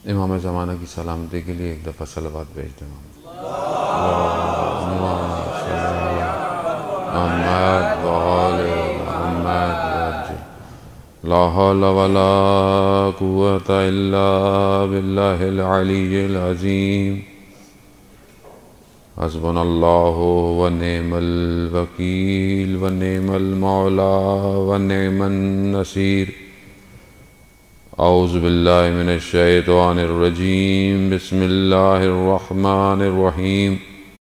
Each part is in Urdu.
امام زمانہ کی سلامتی کے لیے ایک دفعہ صلوات بھیج دیں محمد وآل محمد وجہ لا حول ولا قوة الا باللہ العلی العظیم حسبنا اللہ ونعم الوکیل ونعم المولا ونعم النصیر اعوذ باللہ من الشیطان الرجیم بسم اللہ الرحمن الرحیم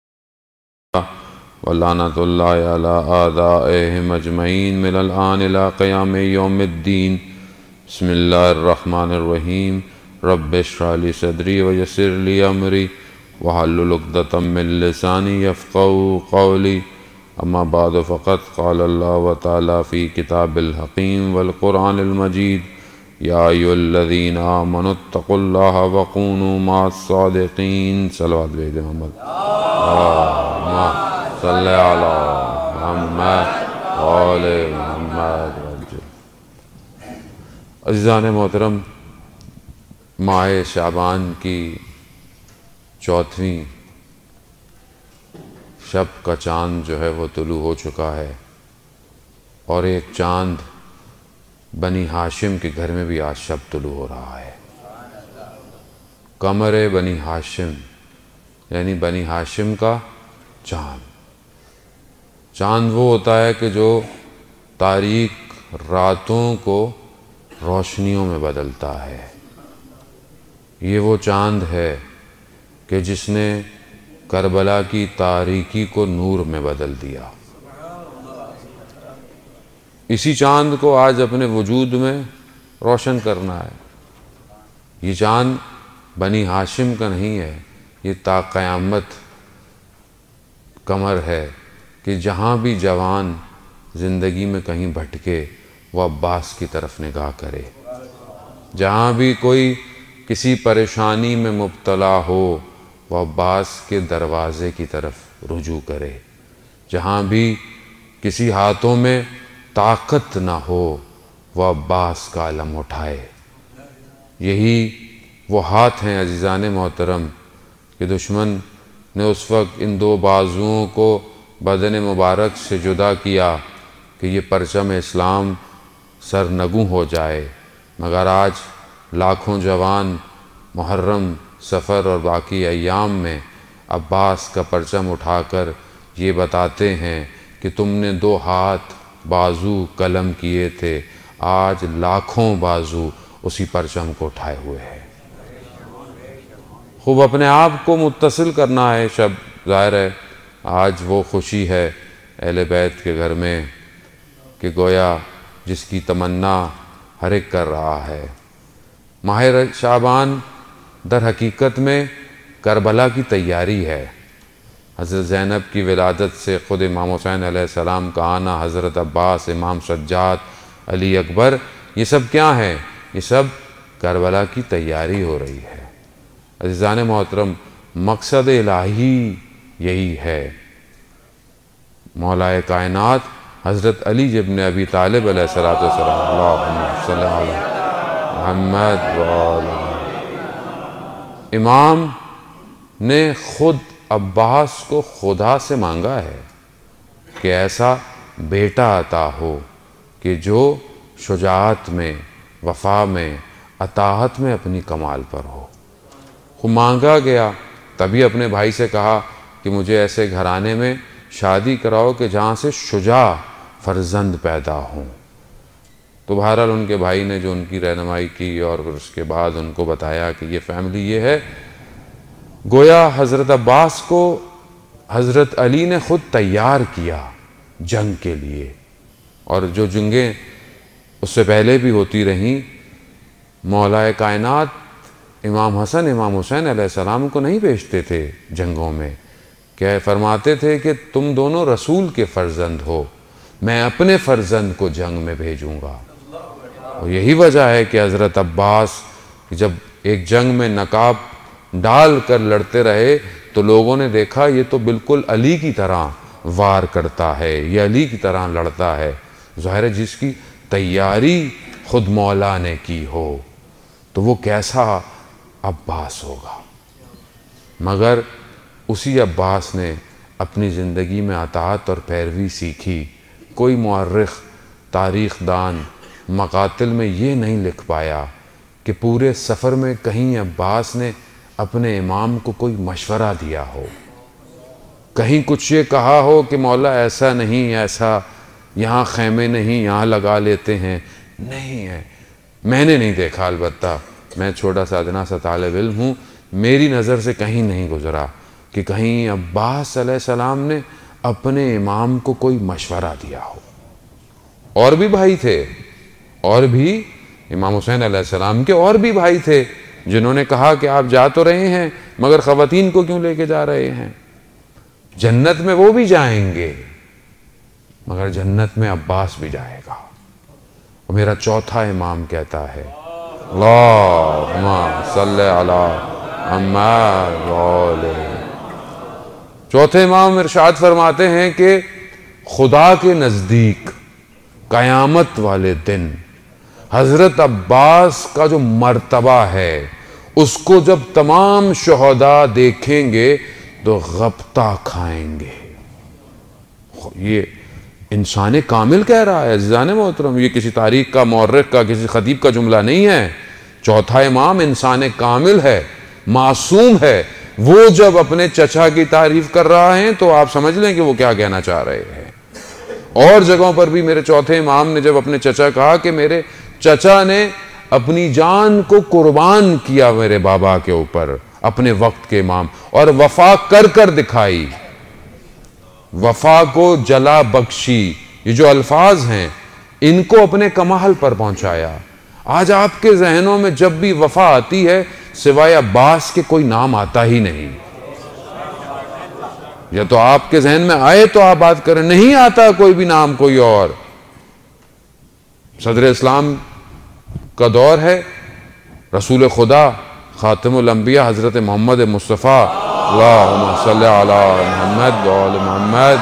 ولعنۃ اللہ علی اعدائہم اجمعین من الآن الی قیام یوم الدین بسم اللہ الرحمن الرحیم رب اشرح لی صدری ویسر لی امری واحلل عقدۃ من لسانی یفقہوا قولی اما بعد فقد قال اللہ تعالی فی کتاب الحکیم والقرآن المجید یا ایھا الذین آمنوا اتقوا اللہ وکونوا مع الصادقین صلوات بھیج دیں محمد اللہم صلی علی محمد وآل محمد وجہ عزیزان محترم، ماہ شعبان کی چوتھویں شب کا چاند جو ہے وہ طلوع ہو چکا ہے، اور ایک چاند بنی ہاشم کے گھر میں بھی آج شب طلوع ہو رہا ہے۔ قمر بنی ہاشم یعنی بنی ہاشم کا چاند۔ چاند وہ ہوتا ہے کہ جو تاریک راتوں کو روشنیوں میں بدلتا ہے۔ یہ وہ چاند ہے کہ جس نے کربلا کی تاریکی کو نور میں بدل دیا۔ اسی چاند کو آج اپنے وجود میں روشن کرنا ہے۔ یہ چاند بنی ہاشم کا نہیں ہے، یہ تا قیامت قمر ہے کہ جہاں بھی جوان زندگی میں کہیں بھٹکے وہ عباس کی طرف نگاہ کرے، جہاں بھی کوئی کسی پریشانی میں مبتلا ہو وہ عباس کے دروازے کی طرف رجوع کرے، جہاں بھی کسی ہاتھوں میں طاقت نہ ہو وہ عباس کا علم اٹھائے۔ یہی وہ ہاتھ ہیں عزیزان محترم کہ دشمن نے اس وقت ان دو بازوؤں کو بدن مبارک سے جدا کیا کہ یہ پرچم اسلام سرنگوں ہو جائے، مگر آج لاکھوں جوان محرم، سفر اور باقی ایام میں عباس کا پرچم اٹھا کر یہ بتاتے ہیں کہ تم نے دو ہاتھ بازو قلم کیے تھے، آج لاکھوں بازو اسی پرچم کو اٹھائے ہوئے ہیں۔ خوب اپنے آپ کو متصل کرنا ہے شب، ظاہر ہے آج وہ خوشی ہے اہل بیت کے گھر میں کہ گویا جس کی تمنا ہر ایک کر رہا ہے۔ ماہ شعبان در حقیقت میں کربلا کی تیاری ہے۔ حضرت زینب کی ولادت سے خود امام حسین علیہ السلام کا آنا، حضرت عباس، امام سجاد، علی اکبر، یہ سب کیا ہیں؟ یہ سب کربلا کی تیاری ہو رہی ہے۔ عزیزان محترم، مقصد الہی یہی ہے۔ مولا کائنات حضرت علی ابن ابی طالب علیہ السلام، اللہم صلی علی محمد وآل امام نے خود عباس کو خدا سے مانگا ہے کہ ایسا بیٹا عطا ہو کہ جو شجاعت میں، وفا میں، اطاعت میں اپنی کمال پر ہو۔ وہ مانگا گیا، تبھی اپنے بھائی سے کہا کہ مجھے ایسے گھرانے میں شادی کراؤ کہ جہاں سے شجاع فرزند پیدا ہوں۔ تو بہرحال ان کے بھائی نے جو ان کی رہنمائی کی اور اس کے بعد ان کو بتایا کہ یہ فیملی یہ ہے، گویا حضرت عباس کو حضرت علی نے خود تیار کیا جنگ کے لیے، اور جو جنگیں اس سے پہلے بھی ہوتی رہیں، مولا کائنات امام حسن، امام حسین علیہ السلام کو نہیں بھیجتے تھے جنگوں میں، کہ فرماتے تھے کہ تم دونوں رسول کے فرزند ہو، میں اپنے فرزند کو جنگ میں بھیجوں گا۔ اور یہی وجہ ہے کہ حضرت عباس جب ایک جنگ میں نقاب ڈال کر لڑتے رہے تو لوگوں نے دیکھا یہ تو بالکل علی کی طرح وار کرتا ہے، یہ علی کی طرح لڑتا ہے۔ ظاہر ہے جس کی تیاری خود مولا نے کی ہو تو وہ کیسا عباس ہوگا۔ مگر اسی عباس نے اپنی زندگی میں اطاعت اور پیروی سیکھی۔ کوئی مورخ، تاریخ دان مقاتل میں یہ نہیں لکھ پایا کہ پورے سفر میں کہیں عباس نے اپنے امام کو کوئی مشورہ دیا ہو، کہیں کچھ یہ کہا ہو کہ مولا ایسا نہیں، ایسا یہاں خیمے نہیں، یہاں لگا لیتے ہیں، نہیں ہے۔ میں نے نہیں دیکھا، البتہ میں چھوٹا سا ادنا سا طالب علم ہوں، میری نظر سے کہیں نہیں گزرا کہ کہیں عباس علیہ السلام نے اپنے امام کو کوئی مشورہ دیا ہو۔ اور بھی بھائی تھے، اور بھی امام حسین علیہ السلام کے اور بھی بھائی تھے جنہوں نے کہا کہ آپ جا تو رہے ہیں مگر خواتین کو کیوں لے کے جا رہے ہیں؟ جنت میں وہ بھی جائیں گے مگر جنت میں عباس بھی جائے گا۔ اور میرا چوتھا امام کہتا ہے اللہم صلی علی محمد وآلہ۔ چوتھے امام ارشاد فرماتے ہیں کہ خدا کے نزدیک قیامت والے دن حضرت عباس کا جو مرتبہ ہے اس کو جب تمام شہداء دیکھیں گے تو غبطہ کھائیں گے۔ یہ انسان کامل کہہ رہا ہے عزیزان محترم، یہ کسی تاریخ کا، مورخ کا، کسی خطیب کا جملہ نہیں ہے۔ چوتھا امام انسان کامل ہے، معصوم ہے۔ وہ جب اپنے چچا کی تعریف کر رہا ہے تو آپ سمجھ لیں کہ وہ کیا کہنا چاہ رہے ہیں۔ اور جگہوں پر بھی میرے چوتھے امام نے جب اپنے چچا کہا کہ میرے چچا نے اپنی جان کو قربان کیا میرے بابا کے اوپر، اپنے وقت کے امام، اور وفا کر کر دکھائی، وفا کو جلا بخشی، یہ جو الفاظ ہیں ان کو اپنے کمال پر پہنچایا۔ آج آپ کے ذہنوں میں جب بھی وفا آتی ہے سوائے عباس کے کوئی نام آتا ہی نہیں۔ یا تو آپ کے ذہن میں آئے تو آپ بات کریں، نہیں آتا کوئی بھی نام کوئی اور۔ صدر اسلام کا دور ہے، رسول خدا خاتم الانبیاء حضرت محمد مصطفیٰ اللہم صلی علی محمد وآل محمد،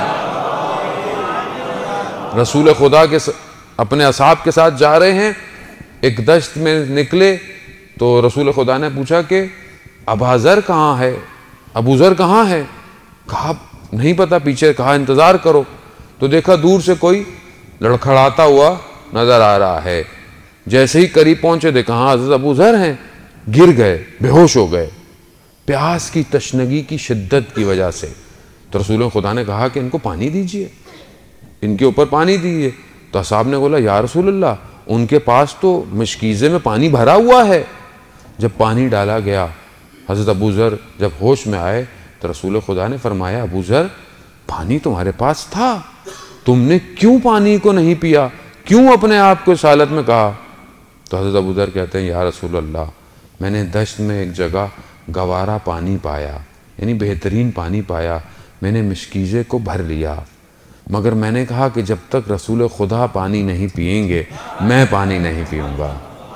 رسول خدا کے اپنے اصحاب کے ساتھ جا رہے ہیں، ایک دشت میں نکلے تو رسول خدا نے پوچھا کہ ابا ذر کہاں ہے، ابو ذر کہاں ہے؟ کہا نہیں پتا، پیچھے کہا انتظار کرو، تو دیکھا دور سے کوئی لڑکھڑاتا ہوا نظر آ رہا ہے۔ جیسے ہی قریب پہنچے دیکھا ہاں حضرت ابو ذر ہیں، گر گئے، بے ہوش ہو گئے پیاس کی تشنگی کی شدت کی وجہ سے۔ تو رسول خدا نے کہا کہ ان کو پانی دیجئے، ان کے اوپر پانی دیجئے۔ تو اصحاب نے بولا یا رسول اللہ ان کے پاس تو مشکیزے میں پانی بھرا ہوا ہے۔ جب پانی ڈالا گیا، حضرت ابو ذر جب ہوش میں آئے تو رسول خدا نے فرمایا ابو ذر پانی تمہارے پاس تھا، تم نے کیوں پانی کو نہیں پیا، کیوں اپنے آپ کو اس حالت میں کہا؟ تو حضرت ابو ذر کہتے ہیں یا رسول اللہ میں نے دشت میں ایک جگہ گوارا پانی پایا، یعنی بہترین پانی پایا، میں نے مشکیزے کو بھر لیا، مگر میں نے کہا کہ جب تک رسول خدا پانی نہیں پئیں گے میں پانی نہیں پیوں گا۔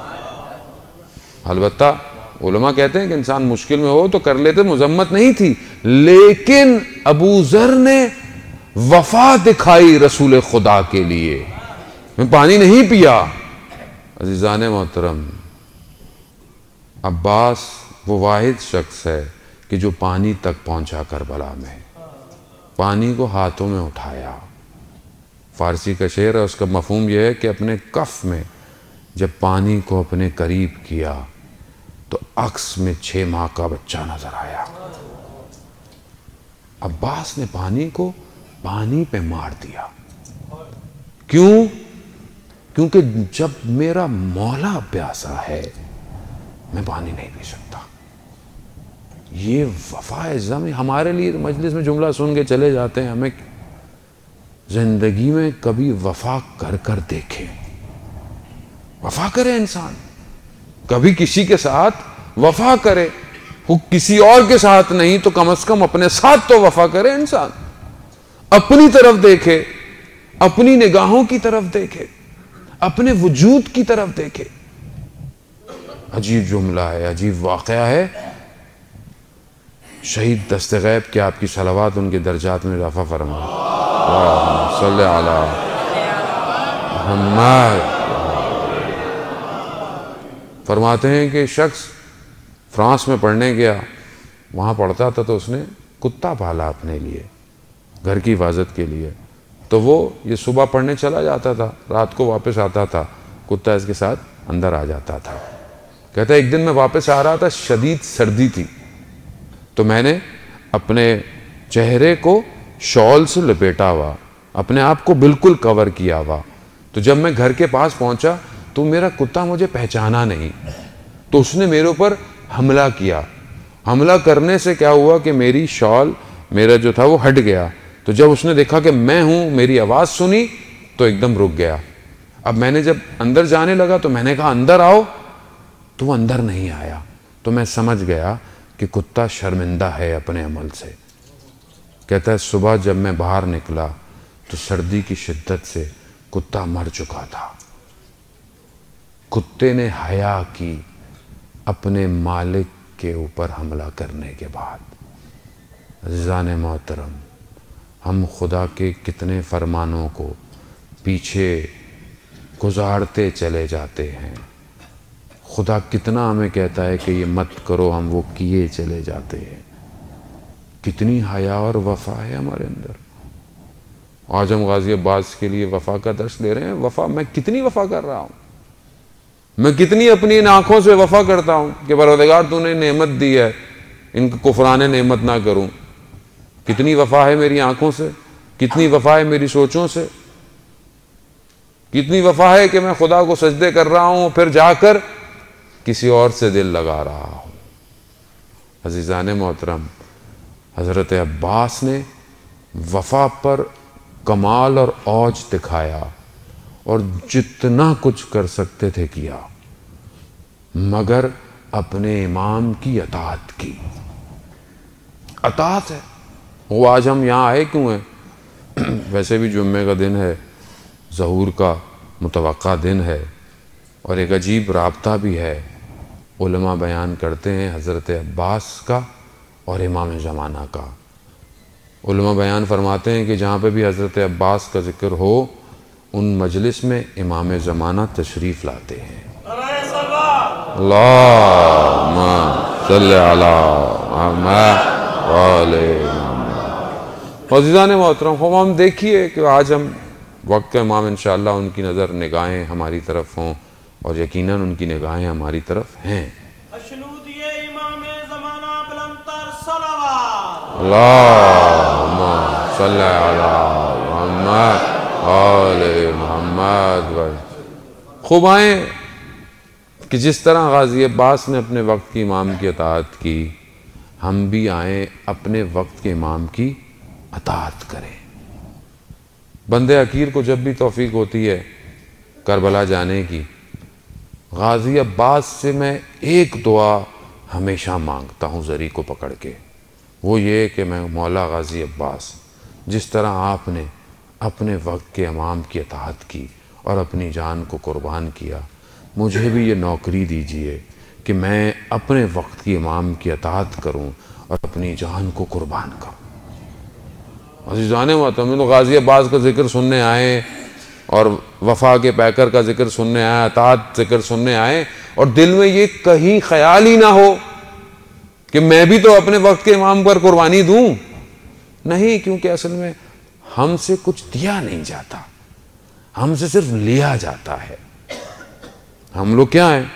البتہ علماء کہتے ہیں کہ انسان مشکل میں ہو تو کر لیتے، مذمت نہیں تھی، لیکن ابو ذر نے وفا دکھائی رسول خدا کے لیے، میں پانی نہیں پیا۔ عزیزان محترم، عباس وہ واحد شخص ہے کہ جو پانی تک پہنچا کربلا میں، پانی کو ہاتھوں میں اٹھایا۔ فارسی کا شعر ہے، اس کا مفہوم یہ ہے کہ اپنے کف میں جب پانی کو اپنے قریب کیا تو عکس میں 6 ماہ کا بچہ نظر آیا۔ عباس نے پانی کو پانی پہ مار دیا۔ کیوں؟ کیونکہ جب میرا مولا پیاسا ہے میں پانی نہیں پی سکتا۔ یہ وفا عزم ہمارے لیے مجلس میں جملہ سن کے چلے جاتے ہیں، ہمیں زندگی میں کبھی وفا کر کر دیکھیں، وفا کرے انسان، کبھی کسی کے ساتھ وفا کرے، وہ کسی اور کے ساتھ نہیں تو کم از کم اپنے ساتھ تو وفا کرے انسان، اپنی طرف دیکھے، اپنی نگاہوں کی طرف دیکھے، اپنے وجود کی طرف دیکھے۔ عجیب جملہ ہے، عجیب واقعہ ہے۔ شہید دست غیب کے آپ کی صلوات ان کے درجات میں اضافہ فرمائے۔ اللہم صلی علی محمد۔ فرماتے ہیں کہ شخص فرانس میں پڑھنے گیا، وہاں پڑھتا تھا تو اس نے کتا پالا اپنے لیے گھر کی حفاظت کے لیے. تو وہ یہ صبح پڑھنے چلا جاتا تھا، رات کو واپس آتا تھا، کتا اس کے ساتھ اندر آ جاتا تھا. کہتا ہے ایک دن میں واپس آ رہا تھا، شدید سردی تھی، تو میں نے اپنے چہرے کو شال سے لپیٹا ہوا، اپنے آپ کو بالکل کور کیا ہوا. تو جب میں گھر کے پاس پہنچا تو میرا کتا مجھے پہچانا نہیں، تو اس نے میرے اوپر حملہ کیا. حملہ کرنے سے کیا ہوا کہ میری شال میرا جو تھا وہ ہٹ گیا. تو جب اس نے دیکھا کہ میں ہوں، میری آواز سنی تو ایک دم رک گیا. اب میں نے جب اندر جانے لگا تو میں نے کہا اندر آؤ، تو وہ اندر نہیں آیا. تو میں سمجھ گیا کہ کتا شرمندہ ہے اپنے عمل سے. کہتا ہے صبح جب میں باہر نکلا تو سردی کی شدت سے کتا مر چکا تھا. کتے نے حیا کی اپنے مالک کے اوپر حملہ کرنے کے بعد. عزیزان محترم، ہم خدا کے کتنے فرمانوں کو پیچھے گزارتے چلے جاتے ہیں. خدا کتنا ہمیں کہتا ہے کہ یہ مت کرو، ہم وہ کیے چلے جاتے ہیں. کتنی حیا اور وفا ہے ہمارے اندر. آج ہم غازی عباس کے لیے وفا کا درس لے رہے ہیں. وفا، میں کتنی وفا کر رہا ہوں، میں کتنی اپنی ان آنکھوں سے وفا کرتا ہوں کہ پروردگار تو نے نعمت دی ہے، ان کو کفران نعمت نہ کروں. کتنی وفا ہے میری آنکھوں سے، کتنی وفا ہے میری سوچوں سے، کتنی وفا ہے کہ میں خدا کو سجدے کر رہا ہوں پھر جا کر کسی اور سے دل لگا رہا ہوں. عزیزان محترم، حضرت عباس نے وفا پر کمال اور اوج دکھایا اور جتنا کچھ کر سکتے تھے کیا، مگر اپنے امام کی اطاعت کی. اطاعت ہے وہ. آج ہم یہاں آئے کیوں ہیں؟ ویسے بھی جمعے کا دن ہے، ظہور کا متوقع دن ہے، اور ایک عجیب رابطہ بھی ہے. علماء بیان کرتے ہیں حضرت عباس کا اور امام زمانہ کا. علماء بیان فرماتے ہیں کہ جہاں پہ بھی حضرت عباس کا ذکر ہو، ان مجلس میں امام زمانہ تشریف لاتے ہیں. اللہم صلی علی محمد وآل محمد. عزیزان محترم، ہم دیکھیے کہ آج ہم وقت کا امام انشاءاللہ ان کی نظر نگاہیں ہماری طرف ہوں، اور یقیناً ان کی نگاہیں ہماری طرف ہیں. اللہم صلی علی محمد وآل محمد. خوب آئیں کہ جس طرح غازی عباس نے اپنے وقت کی امام کی اطاعت کی، ہم بھی آئیں اپنے وقت کے امام کی اطاعت کریں. بندے حقیر کو جب بھی توفیق ہوتی ہے کربلا جانے کی، غازی عباس سے میں ایک دعا ہمیشہ مانگتا ہوں زری کو پکڑ کے. وہ یہ کہ میں مولا غازی عباس، جس طرح آپ نے اپنے وقت کے امام کی اطاعت کی اور اپنی جان کو قربان کیا، مجھے بھی یہ نوکری دیجیے کہ میں اپنے وقت کی امام کی اطاعت کروں اور اپنی جان کو قربان کروں. عزیزان محترم، تو غازی عباس کا ذکر سننے آئے اور وفا کے پیکر کا ذکر سننے آئے، اطاعت ذکر سننے آئے، اور دل میں یہ کہیں خیال ہی نہ ہو کہ میں بھی تو اپنے وقت کے امام پر قربانی دوں. نہیں، کیونکہ اصل میں ہم سے کچھ دیا نہیں جاتا، ہم سے صرف لیا جاتا ہے. ہم لوگ کیا ہیں؟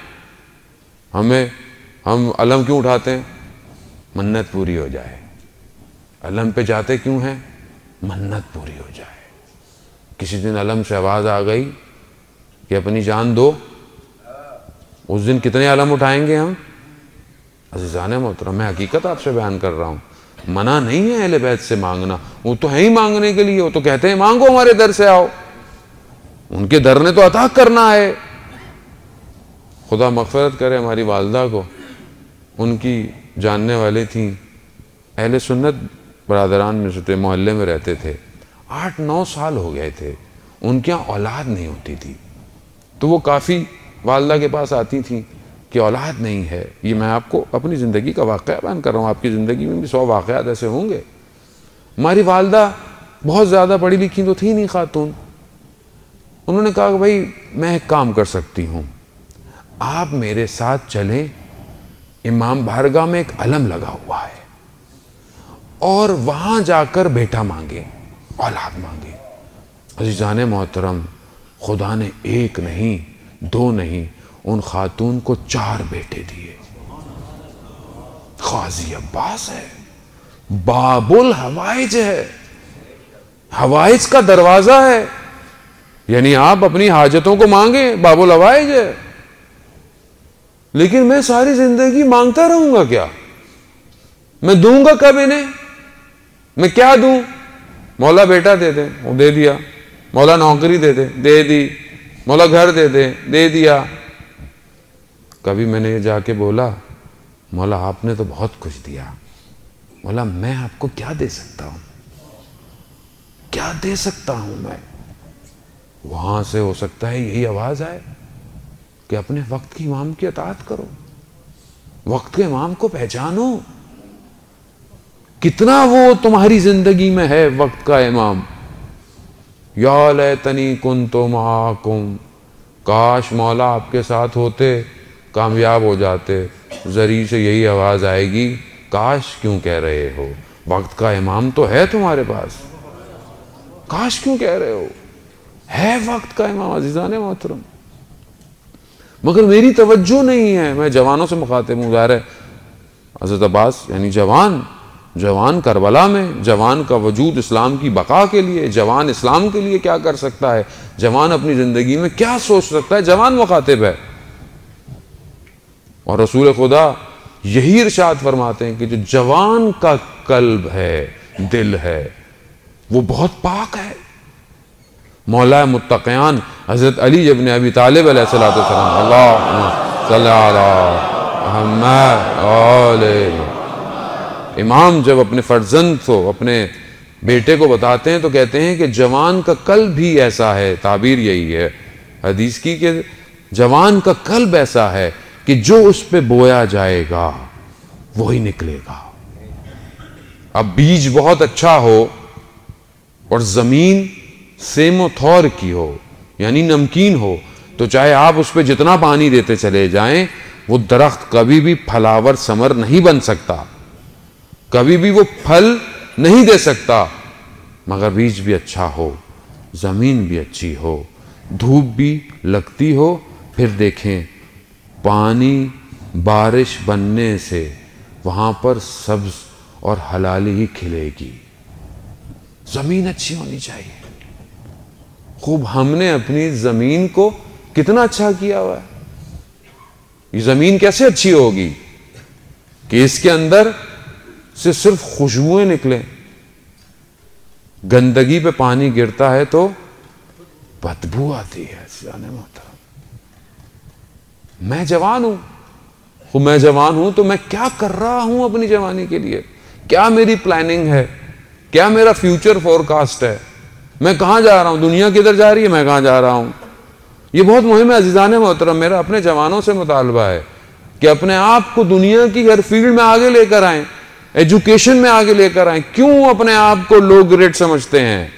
ہم علم کیوں اٹھاتے ہیں؟ منت پوری ہو جائے. علم پہ جاتے کیوں ہیں؟ منت پوری ہو جائے. کسی دن علم سے آواز آ گئی کہ اپنی جان دو، اس دن کتنے علم اٹھائیں گے ہم؟ عزیزان محترم، میں حقیقت آپ سے بیان کر رہا ہوں. منع نہیں ہے اہل بیت سے مانگنا، وہ تو ہے ہی مانگنے کے لیے. وہ تو کہتے ہیں مانگو، ہمارے در سے آؤ. ان کے در نے تو عطا کرنا ہے. خدا مغفرت کرے ہماری والدہ کو، ان کی جاننے والے تھیں، اہل سنت برادران میں سے تھے، محلے میں رہتے تھے. 8-9 سال ہو گئے تھے، ان کے یہاں اولاد نہیں ہوتی تھی. تو وہ کافی والدہ کے پاس آتی تھیں کہ اولاد نہیں ہے. یہ میں آپ کو اپنی زندگی کا واقعہ بیان کر رہا ہوں، آپ کی زندگی میں بھی 100 واقعات ایسے ہوں گے. ہماری والدہ بہت زیادہ پڑھی لکھی تو تھی نہیں خاتون. انہوں نے کہا کہ بھائی میں ایک کام کر سکتی ہوں، آپ میرے ساتھ چلیں، امام بارگاہ میں ایک علم لگا ہوا ہے اور وہاں جا کر بیٹا مانگے، اولاد مانگے۔ عزیزان محترم، خدا نے ایک نہیں، دو نہیں، ان خاتون کو 4 بیٹے دیے۔ قاضی عباس ہے، باب الحوائج ہے، حوائج کا دروازہ ہے، یعنی آپ اپنی حاجتوں کو مانگیں، باب الحوائج ہے۔ لیکن میں ساری زندگی مانگتا رہوں گا کیا؟ میں دوں گا کب انہیں؟ میں کیا دوں؟ مولا بیٹا دے دے، وہ دے دیا۔ مولا نوکری دے دے، دے دی۔ مولا گھر دے دے، دے دیا۔ کبھی میں نے جا کے بولا مولا آپ نے تو بہت کچھ دیا، مولا میں آپ کو کیا دے سکتا ہوں؟ کیا دے سکتا ہوں میں؟ وہاں سے ہو سکتا ہے یہی آواز آئے کہ اپنے وقت کی امام کی اطاعت کرو، وقت کے امام کو پہچانو۔ کتنا وہ تمہاری زندگی میں ہے وقت کا امام؟ یا لیتنی کنت معاکم، کاش مولا آپ کے ساتھ ہوتے، کامیاب ہو جاتے۔ ذری سے یہی آواز آئے گی، کاش کیوں کہہ رہے ہو؟ وقت کا امام تو ہے تمہارے پاس، کاش کیوں کہہ رہے ہو؟ ہے وقت کا امام عزیزان محترم، مگر میری توجہ نہیں ہے۔ میں جوانوں سے مخاطب ہوں، ظاہر ہے حضرت عباس یعنی جوان کربلا میں، جوان کا وجود اسلام کی بقا کے لیے، جوان اسلام کے لیے کیا کر سکتا ہے، جوان اپنی زندگی میں کیا سوچ سکتا ہے، جوان مخاطب ہے۔ اور رسول خدا یہی ارشاد فرماتے ہیں کہ جو جوان کا قلب ہے، دل ہے، وہ بہت پاک ہے۔ مولا متقیان حضرت علی ابن ابی طالب علیہ السلام، اللہم صلی علی محمد آلہ۔ امام جب اپنے فرزند کو، اپنے بیٹے کو بتاتے ہیں تو کہتے ہیں کہ جوان کا قلب بھی ایسا ہے، تعبیر یہی ہے حدیث کی کہ جوان کا قلب ایسا ہے کہ جو اس پہ بویا جائے گا وہی نکلے گا۔ اب بیج بہت اچھا ہو اور زمین سیم و تھور کی ہو یعنی نمکین ہو تو چاہے آپ اس پہ جتنا پانی دیتے چلے جائیں وہ درخت کبھی بھی پھلاور ثمر نہیں بن سکتا، کبھی بھی وہ پھل نہیں دے سکتا۔ مگر بیج بھی اچھا ہو، زمین بھی اچھی ہو، دھوپ بھی لگتی ہو، پھر دیکھیں پانی بارش بننے سے وہاں پر سبز اور حلالی ہی کھلے گی۔ زمین اچھی ہونی چاہیے۔ خوب ہم نے اپنی زمین کو کتنا اچھا کیا ہوا ہے۔ یہ زمین کیسے اچھی ہوگی کہ اس کے اندر سے صرف خوشبوئیں نکلیں، گندگی پہ پانی گرتا ہے تو بدبو آتی ہے۔ جان محترم، میں جوان ہوں تو میں کیا کر رہا ہوں اپنی جوانی کے لیے؟ کیا میری پلاننگ ہے؟ کیا میرا فیوچر فورکاسٹ ہے؟ میں کہاں جا رہا ہوں؟ دنیا کدھر جا رہی ہے؟ میں کہاں جا رہا ہوں؟ یہ بہت مہم ہے عزیزان محترم۔ میرا اپنے جوانوں سے مطالبہ ہے کہ اپنے آپ کو دنیا کی ہر فیلڈ میں آگے لے کر آئیں، ایجوکیشن میں آگے لے کر آئیں۔ کیوں اپنے آپ کو لو گریڈ سمجھتے ہیں؟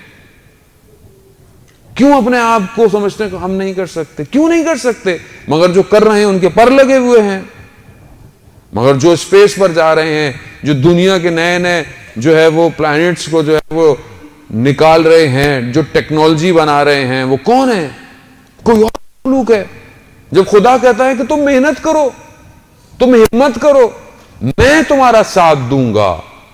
کیوں اپنے آپ کو سمجھتے ہیں کہ ہم نہیں کر سکتے؟ کیوں نہیں کر سکتے؟ مگر جو کر رہے ہیں ان کے پر لگے ہوئے ہیں، مگر جو اسپیس پر جا رہے ہیں، جو دنیا کے نئے جو ہے وہ پلانٹس کو جو ہے وہ نکال رہے ہیں، جو ٹیکنالوجی بنا رہے ہیں، وہ کون ہے؟ کوئی اور مخلوق ہے۔ جب خدا کہتا ہے کہ تم محنت کرو، تم ہمت کرو، میں تمہارا ساتھ دوں گا،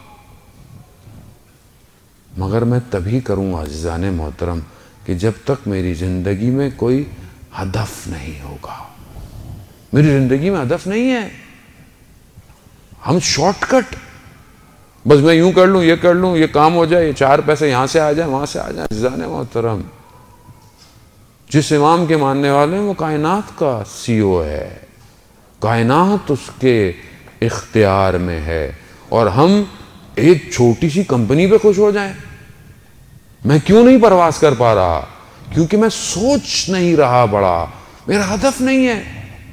مگر میں تبھی کروں عزیزان محترم کہ جب تک میری زندگی میں کوئی ہدف نہیں ہوگا۔ میری زندگی میں ہدف نہیں ہے۔ ہم شارٹ کٹ، بس میں یوں کر لوں، یہ کر لوں، یہ کام ہو جائے، یہ 4 پیسے یہاں سے آ جائیں، وہاں سے آ جائیں۔ عزیزان محترم، جس امام کے ماننے والے ہیں وہ کائنات کا CEO ہے، کائنات اس کے اختیار میں ہے، اور ہم ایک چھوٹی سی کمپنی پہ خوش ہو جائیں۔ میں کیوں نہیں پرواز کر پا رہا؟ کیونکہ میں سوچ نہیں رہا بڑا، میرا ہدف نہیں ہے۔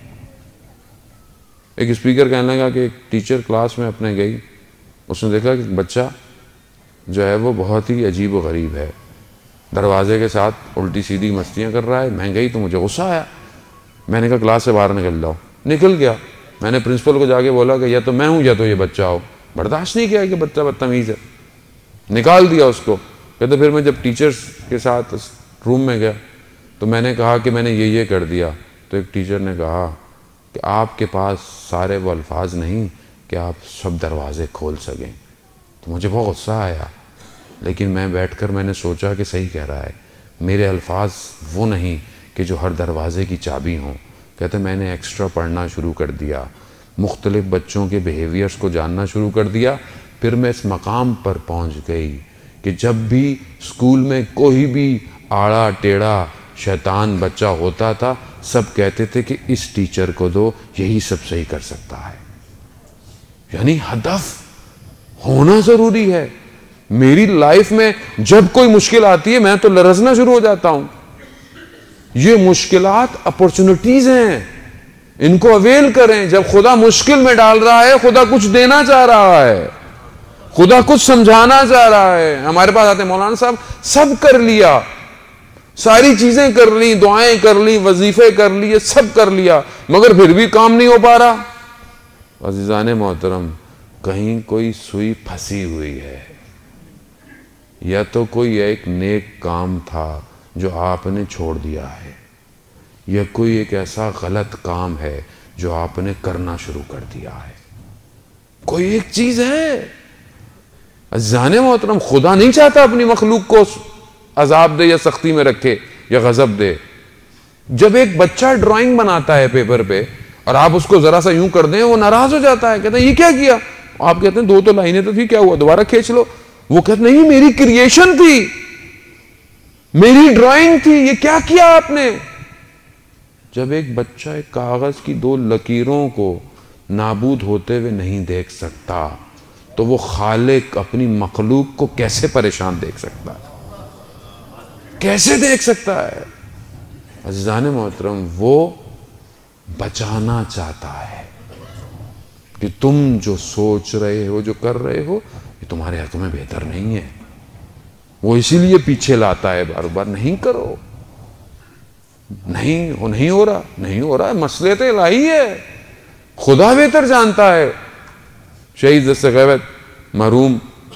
ایک اسپیکر کہنے لگا کہ ایک ٹیچر کلاس میں اپنے گئی، اس نے دیکھا کہ بچہ جو ہے وہ بہت ہی عجیب و غریب ہے، دروازے کے ساتھ الٹی سیدھی مستیاں کر رہا ہے۔ میں گئی تو مجھے غصہ آیا، میں نے کہا کلاس سے باہر نکل جاؤ۔ نکل گیا، میں نے پرنسپل کو جا کے بولا کہ یا تو میں ہوں یا تو یہ بچہ ہو. برداشت نہیں کیا کہ بچہ بدتمیز ہے, نکال دیا اس کو. کہتے پھر میں جب ٹیچرز کے ساتھ روم میں گیا تو میں نے کہا کہ میں نے یہ کر دیا. تو ایک ٹیچر نے کہا کہ آپ کے پاس سارے وہ الفاظ نہیں کہ آپ سب دروازے کھول سکیں. تو مجھے بہت غصہ آیا, لیکن میں بیٹھ کر میں نے سوچا کہ صحیح کہہ رہا ہے. میرے الفاظ وہ نہیں کہ جو ہر دروازے کی چابی ہوں. کہتے میں نے ایکسٹرا پڑھنا شروع کر دیا, مختلف بچوں کے بیہیویئرز کو جاننا شروع کر دیا. پھر میں اس مقام پر پہنچ گئی کہ جب بھی اسکول میں کوئی بھی آڑا ٹیڑھا شیطان بچہ ہوتا تھا, سب کہتے تھے کہ اس ٹیچر کو دو, یہی سب صحیح کر سکتا ہے. یعنی ہدف ہونا ضروری ہے. میری لائف میں جب کوئی مشکل آتی ہے میں تو لرزنا شروع ہو جاتا ہوں. یہ مشکلات اپورچونٹیز ہیں, ان کو اویل کریں. جب خدا مشکل میں ڈال رہا ہے, خدا کچھ دینا چاہ رہا ہے, خدا کچھ سمجھانا چاہ رہا ہے. ہمارے پاس آتے مولانا صاحب, سب کر لیا, ساری چیزیں کر لی, دعائیں کر لی, وظیفے کر لیے, سب کر لیا, مگر پھر بھی کام نہیں ہو پا رہا. عزیزان محترم, کہیں کوئی سوئی پھنسی ہوئی ہے, یا تو کوئی ایک نیک کام تھا جو آپ نے چھوڑ دیا ہے, یا کوئی ایک ایسا غلط کام ہے جو آپ نے کرنا شروع کر دیا ہے. کوئی ایک چیز ہے. عزیزان محترم, خدا نہیں چاہتا اپنی مخلوق کو عذاب دے یا سختی میں رکھے یا غضب دے. جب ایک بچہ ڈرائنگ بناتا ہے پیپر پہ اور آپ اس کو ذرا سا یوں کر دیں, وہ ناراض ہو جاتا ہے, کہتے ہیں یہ کیا کیا؟ آپ کہتے ہیں 2 تو لائنیں تو تھی, کیا ہوا, دوبارہ کھینچ لو. وہ کہتے نہیں, میری کریشن تھی, میری ڈرائنگ تھی, یہ کیا کیا آپ نے؟ جب ایک بچہ ایک کاغذ کی 2 لکیروں کو نابود ہوتے ہوئے نہیں دیکھ سکتا, تو وہ خالق اپنی مخلوق کو کیسے پریشان دیکھ سکتا ہے, کیسے دیکھ سکتا ہے؟ عزیزان محترم, وہ بچانا چاہتا ہے کہ تم جو سوچ رہے ہو, جو کر رہے ہو, یہ تمہارے حق میں بہتر نہیں ہے. وہ اسی لیے پیچھے لاتا ہے بار بار, نہیں کرو, نہیں ہو رہا, مسئلے تو الہی ہے, خدا بہتر جانتا ہے. شہید دست غیبت مرحوم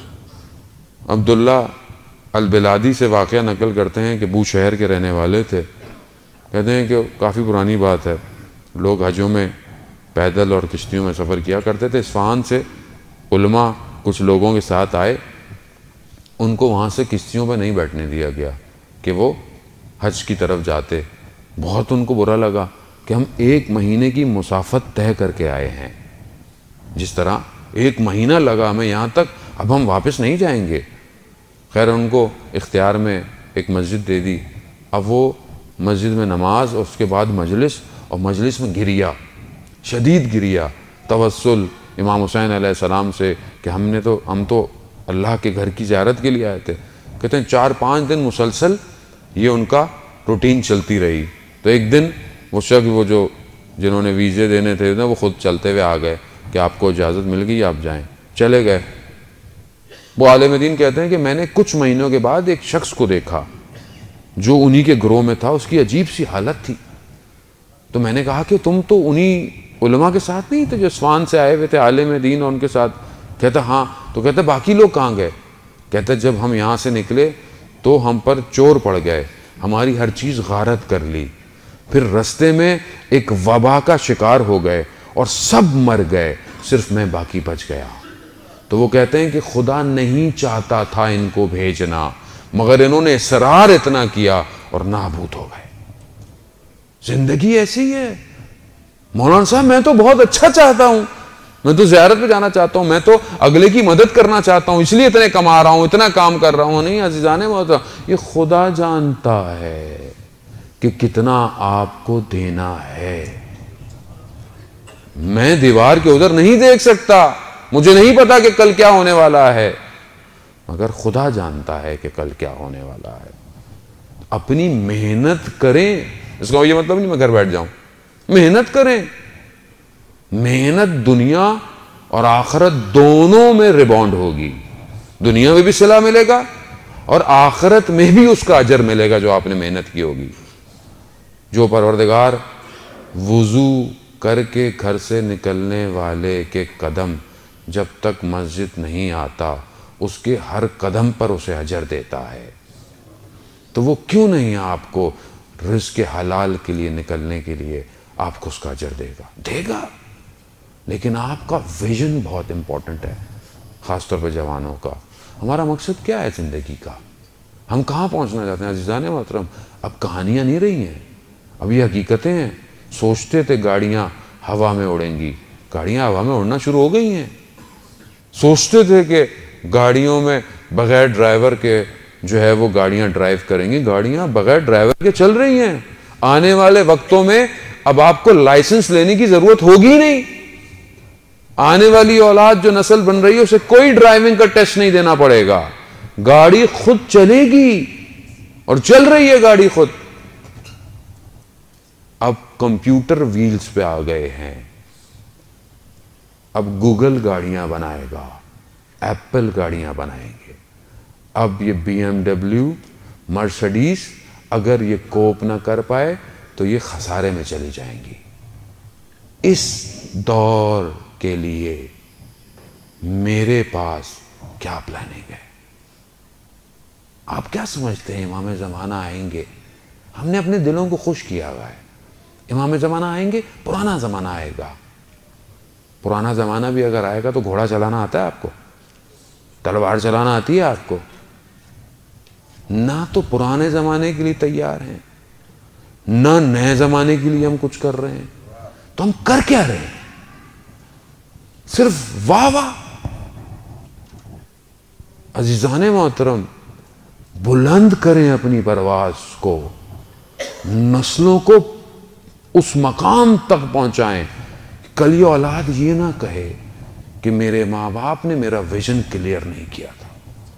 عبداللہ البلادی سے واقعہ نقل کرتے ہیں کہ بو شہر کے رہنے والے تھے. کہتے ہیں کہ کافی پرانی بات ہے, لوگ حجوں میں پیدل اور کشتیوں میں سفر کیا کرتے تھے. اصفہان سے علماء کچھ لوگوں کے ساتھ آئے, ان کو وہاں سے کشتیوں پہ نہیں بیٹھنے دیا گیا کہ وہ حج کی طرف جاتے. بہت ان کو برا لگا کہ ہم 1 مہینے کی مسافت طے کر کے آئے ہیں, جس طرح 1 مہینہ لگا ہمیں یہاں تک, اب ہم واپس نہیں جائیں گے. خیر ان کو اختیار میں ایک مسجد دے دی. اب وہ مسجد میں نماز اور اس کے بعد مجلس, اور مجلس میں گریا, شدید گریا, توسل امام حسین علیہ السلام سے کہ ہم تو اللہ کے گھر کی زیارت کے لیے آئے تھے. کہتے ہیں 4-5 دن مسلسل یہ ان کا روٹین چلتی رہی. تو ایک دن وہ شخص جنہوں نے ویزے دینے تھے وہ خود چلتے ہوئے آ گئے کہ آپ کو اجازت مل گئی, آپ جائیں. چلے گئے. وہ عالم دین کہتے ہیں کہ میں نے کچھ مہینوں کے بعد ایک شخص کو دیکھا جو انہی کے گروہ میں تھا, اس کی عجیب سی حالت تھی. تو میں نے کہا کہ تم تو انہی علماء کے ساتھ نہیں تھے جو اصفہان سے آئے ہوئے تھے, عالم دین اور ان کے ساتھ؟ کہتا ہاں. تو کہتا باقی لوگ کہاں گئے؟ کہتا جب ہم یہاں سے نکلے تو ہم پر چور پڑ گئے, ہماری ہر چیز غارت کر لی, پھر رستے میں ایک وبا کا شکار ہو گئے اور سب مر گئے, صرف میں باقی بچ گیا. تو وہ کہتے ہیں کہ خدا نہیں چاہتا تھا ان کو بھیجنا, مگر انہوں نے اصرار اتنا کیا اور نابود ہو گئے. زندگی ایسی ہے. مولانا صاحب میں تو بہت اچھا چاہتا ہوں, میں تو زیارت پہ جانا چاہتا ہوں, میں تو اگلے کی مدد کرنا چاہتا ہوں, اس لیے اتنے کما رہا ہوں, اتنا کام کر رہا ہوں. نہیں عزیزان محترم, یہ خدا جانتا ہے کہ کتنا آپ کو دینا ہے. میں دیوار کے ادھر نہیں دیکھ سکتا, مجھے نہیں پتا کہ کل کیا ہونے والا ہے, مگر خدا جانتا ہے کہ کل کیا ہونے والا ہے. اپنی محنت کریں, اس کا یہ مطلب نہیں میں گھر بیٹھ جاؤں, محنت کریں. محنت دنیا اور آخرت دونوں میں ریباؤنڈ ہوگی. دنیا میں بھی صلہ ملے گا اور آخرت میں بھی اس کا اجر ملے گا جو آپ نے محنت کی ہوگی. جو پروردگار وضو کر کے گھر سے نکلنے والے کے قدم جب تک مسجد نہیں آتا اس کے ہر قدم پر اسے اجر دیتا ہے. تو وہ کیوں نہیں آپ کو رزق حلال کے لیے نکلنے کے لیے آپ کو اس کا اجر دے گا. لیکن آپ کا ویژن بہت امپورٹنٹ ہے، خاص طور پہ جوانوں کا. ہمارا مقصد کیا ہے زندگی کا؟ ہم کہاں پہنچنا چاہتے ہیں عزیزان محترم؟ اب کہانیاں نہیں رہی ہیں، اب یہ حقیقتیں ہیں. سوچتے تھے گاڑیاں ہوا میں اڑیں گی، گاڑیاں ہوا میں اڑنا شروع ہو گئی ہیں. سوچتے تھے کہ گاڑیوں میں بغیر ڈرائیور کے جو ہے وہ گاڑیاں ڈرائیو کریں گی، گاڑیاں بغیر ڈرائیور کے چل رہی ہیں. آنے والے وقتوں میں اب آپ کو لائسنس لینے کی ضرورت ہوگی نہیں. آنے والی اولاد جو نسل بن رہی ہے اسے کوئی ڈرائیونگ کا ٹیسٹ نہیں دینا پڑے گا، گاڑی خود چلے گی اور چل رہی ہے گاڑی خود. اب کمپیوٹر ویلز پہ آ گئے ہیں. اب گوگل گاڑیاں بنائے گا، ایپل گاڑیاں بنائیں گے. اب یہ BMW مرسڈیز اگر یہ کوپ نہ کر پائے تو یہ خسارے میں چلی جائیں گی. اس دور کے لیے میرے پاس کیا پلاننگ ہے؟ آپ کیا سمجھتے ہیں امام زمانہ آئیں گے؟ ہم نے اپنے دلوں کو خوش کیا ہوا ہے. امام زمانہ آئیں گے، پرانا زمانہ آئے گا. پرانا زمانہ بھی اگر آئے گا تو گھوڑا چلانا آتا ہے آپ کو؟ تلوار چلانا آتی ہے آپ کو؟ نہ تو پرانے زمانے کے لیے تیار ہیں، نہ نئے زمانے کے لیے ہم کچھ کر رہے ہیں. تو ہم کر کیا رہے ہیں؟ صرف واہ واہ. عزیزان محترم، بلند کریں اپنی پرواز کو، نسلوں کو اس مقام تک پہنچائیں. کل یہ اولاد یہ نہ کہے کہ میرے ماں باپ نے میرا ویژن کلیئر نہیں کیا تھا.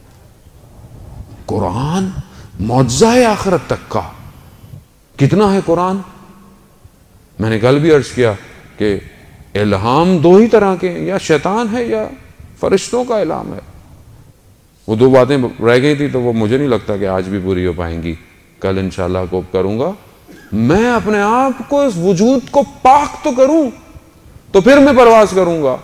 قرآن معجزہ ہے آخرت تک کا. کتنا ہے قرآن؟ میں نے کل بھی عرض کیا کہ الہام دو ہی طرح کے ہیں، یا شیطان ہے یا فرشتوں کا الہام ہے. وہ دو باتیں رہ گئی تھی تو وہ مجھے نہیں لگتا کہ آج بھی پوری ہو پائیں گی. کل انشاءاللہ کو کروں گا. میں اپنے آپ کو اس وجود کو پاک تو کروں تو پھر میں پرواز کروں گا.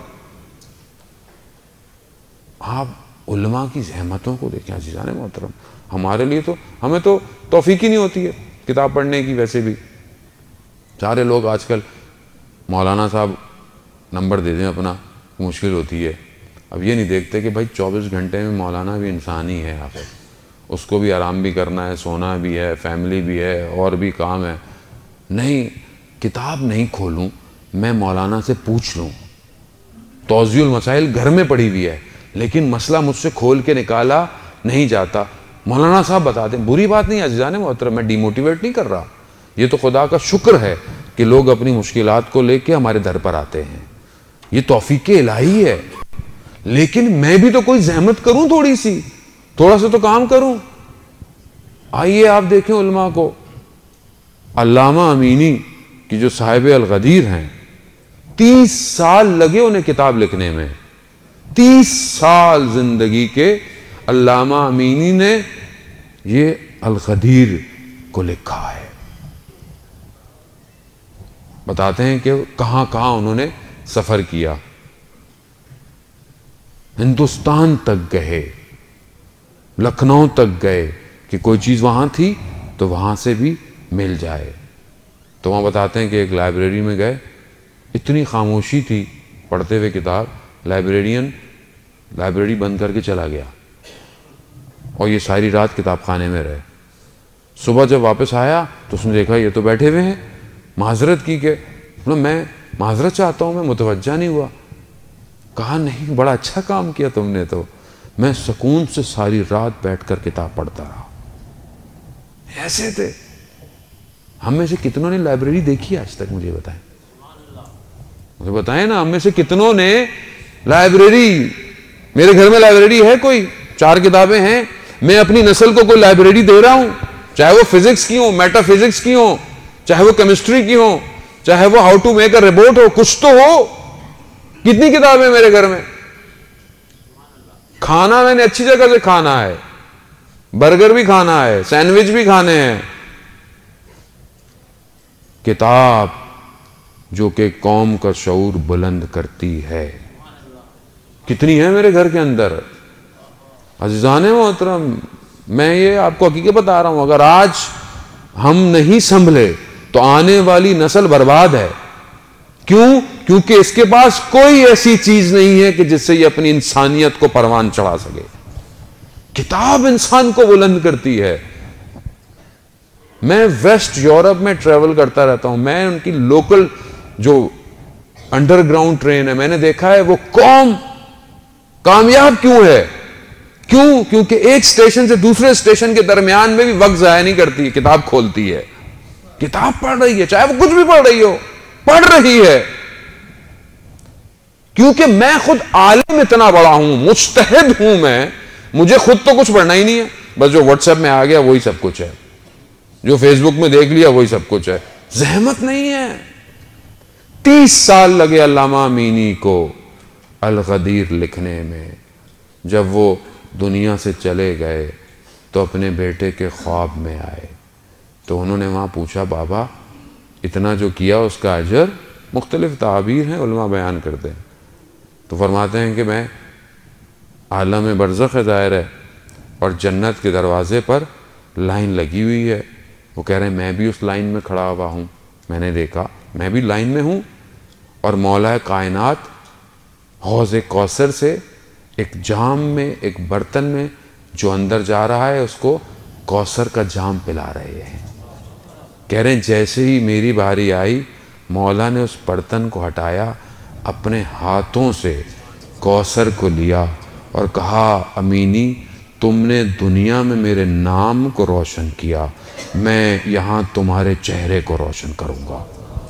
آپ علماء کی زحمتوں کو دیکھیں عزیزان محترم. ہمارے لیے تو ہمیں تو توفیق ہی نہیں ہوتی ہے کتاب پڑھنے کی. ویسے بھی سارے لوگ آج کل مولانا صاحب نمبر دے دیں اپنا، مشکل ہوتی ہے. اب یہ نہیں دیکھتے کہ بھائی 24 گھنٹے میں مولانا بھی انسان ہی ہے آخر. اس کو بھی آرام بھی کرنا ہے، سونا بھی ہے، فیملی بھی ہے، اور بھی کام ہے. نہیں، کتاب نہیں کھولوں، میں مولانا سے پوچھ لوں. توضیح المسائل گھر میں پڑھی ہوئی ہے لیکن مسئلہ مجھ سے کھول کے نکالا نہیں جاتا. مولانا صاحب بتا دیں. بری بات نہیں عزیزان محترم، میں ڈی موٹیویٹ نہیں کر رہا. یہ تو خدا کا شکر ہے کہ لوگ اپنی مشکلات کو لے کے ہمارے در پر آتے ہیں. یہ توفیق الہی ہے. لیکن میں بھی تو کوئی زحمت کروں، تھوڑا سا تو کام کروں. آئیے آپ دیکھیں علماء کو. علامہ امینی کی جو صاحب الغدیر ہیں، 30 سال لگے انہیں کتاب لکھنے میں. 30 سال زندگی کے علامہ امینی نے یہ الغدیر کو لکھا ہے. بتاتے ہیں کہ کہاں کہاں انہوں نے سفر کیا. ہندوستان تک گئے، لکھنؤ تک گئے کہ کوئی چیز وہاں تھی تو وہاں سے بھی مل جائے. تو وہاں بتاتے ہیں کہ ایک لائبریری میں گئے، اتنی خاموشی تھی پڑھتے ہوئے کتاب. لائبریرین لائبریری بند کر کے چلا گیا اور یہ ساری رات کتاب خانے میں رہے. صبح جب واپس آیا تو اس نے دیکھا یہ تو بیٹھے ہوئے ہیں. معذرت کی کہ میں معذرت چاہتا ہوں، میں متوجہ نہیں ہوا. کہا نہیں، بڑا اچھا کام کیا تم نے. تو میں سکون سے ساری رات بیٹھ کر کتاب پڑھتا رہا. ایسے تھے. ہم میں سے کتنوں نے لائبریری دیکھی آج تک؟ مجھے بتائیں نا، ہم میں سے کتنوں نے لائبریری؟ میرے گھر میں لائبریری ہے کوئی 4 کتابیں ہیں. میں اپنی نسل کو کوئی لائبریری دے رہا ہوں، چاہے وہ فزکس کی ہو، میٹا فزکس کی ہو، چاہے وہ کیمسٹری کی ہو، چاہے وہ how to make a robot ہو. کچھ تو ہو. کتنی کتابیں میرے گھر میں. کھانا میں نے اچھی جگہ سے کھانا ہے، برگر بھی کھانا ہے، سینڈوچ بھی کھانے ہیں. کتاب جو کہ قوم کا شعور بلند کرتی ہے. کتنی ہے میرے گھر کے اندر عزیزان محترم. میں یہ آپ کو حقیقت بتا رہا ہوں, اگر آج ہم نہیں سنبھلے تو آنے والی نسل برباد ہے. کیوں؟ کیونکہ اس کے پاس کوئی ایسی چیز نہیں ہے کہ جس سے یہ اپنی انسانیت کو پروان چڑھا سکے. کتاب انسان کو بلند کرتی ہے. میں ویسٹ یورپ میں ٹریول کرتا رہتا ہوں. میں ان کی لوکل جو انڈر گراؤنڈ ٹرین ہے, میں نے دیکھا ہے وہ قوم کامیاب کیوں ہے. کیوں؟ کیونکہ ایک اسٹیشن سے دوسرے اسٹیشن کے درمیان میں بھی وقت ضائع نہیں کرتی, کتاب کھولتی ہے, کتاب پڑھ رہی ہے, چاہے وہ کچھ بھی پڑھ رہی ہو, پڑھ رہی ہے. کیونکہ میں خود عالم اتنا بڑا ہوں, مجتہد ہوں میں, مجھے خود تو کچھ پڑھنا ہی نہیں ہے. بس جو واٹس ایپ میں آ گیا وہی سب کچھ ہے, جو فیس بک میں دیکھ لیا وہی سب کچھ ہے. زحمت نہیں ہے. 30 سال لگے علامہ امینی کو الغدیر لکھنے میں. جب وہ دنیا سے چلے گئے تو اپنے بیٹے کے خواب میں آئے تو انہوں نے وہاں پوچھا, بابا اتنا جو کیا اس کا اجر؟ مختلف تعابیر ہیں, علماء بیان کرتے ہیں. تو فرماتے ہیں کہ میں عالم برزخ ظاہر ہے اور جنت کے دروازے پر لائن لگی ہوئی ہے. وہ کہہ رہے ہیں میں بھی اس لائن میں کھڑا ہوا ہوں, میں نے دیکھا میں بھی لائن میں ہوں, اور مولا کائنات حوض کوثر سے ایک جام میں, ایک برتن میں جو اندر جا رہا ہے اس کو کوثر کا جام پلا رہے ہیں. کہہ رہے ہیں جیسے ہی میری باری آئی مولا نے اس برتن کو ہٹایا, اپنے ہاتھوں سے کوثر کو لیا اور کہا, امینی تم نے دنیا میں میرے نام کو روشن کیا, میں یہاں تمہارے چہرے کو روشن کروں گا.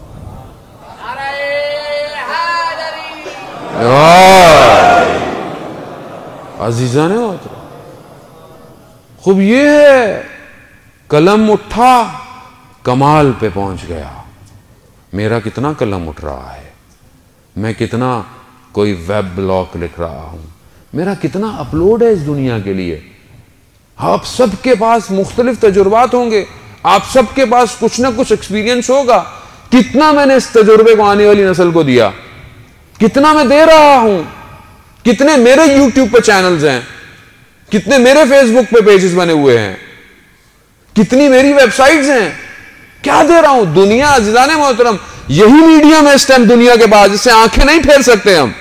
عزیزان محترم, خوب یہ ہے قلم اٹھا کمال پہ پہنچ گیا. میرا کتنا قلم اٹھ رہا ہے, میں کتنا کوئی ویب بلاگ لکھ رہا ہوں, میرا کتنا اپلوڈ ہے اس دنیا کے لیے. آپ سب کے پاس مختلف تجربات ہوں گے, آپ سب کے پاس کچھ نہ کچھ ایکسپیرینس ہوگا. کتنا میں نے اس تجربے کو آنے والی نسل کو دیا, کتنا میں دے رہا ہوں, کتنے میرے یوٹیوب پہ چینلز ہیں, کتنے میرے فیس بک پہ پیجز بنے ہوئے ہیں, کتنی میری ویب سائٹس ہیں, کیا دے رہا ہوں. دنیا عزیزان محترم یہی میڈیم ہے اس ٹائم دنیا کے پاس, جس سے آنکھیں نہیں پھیر سکتے ہم.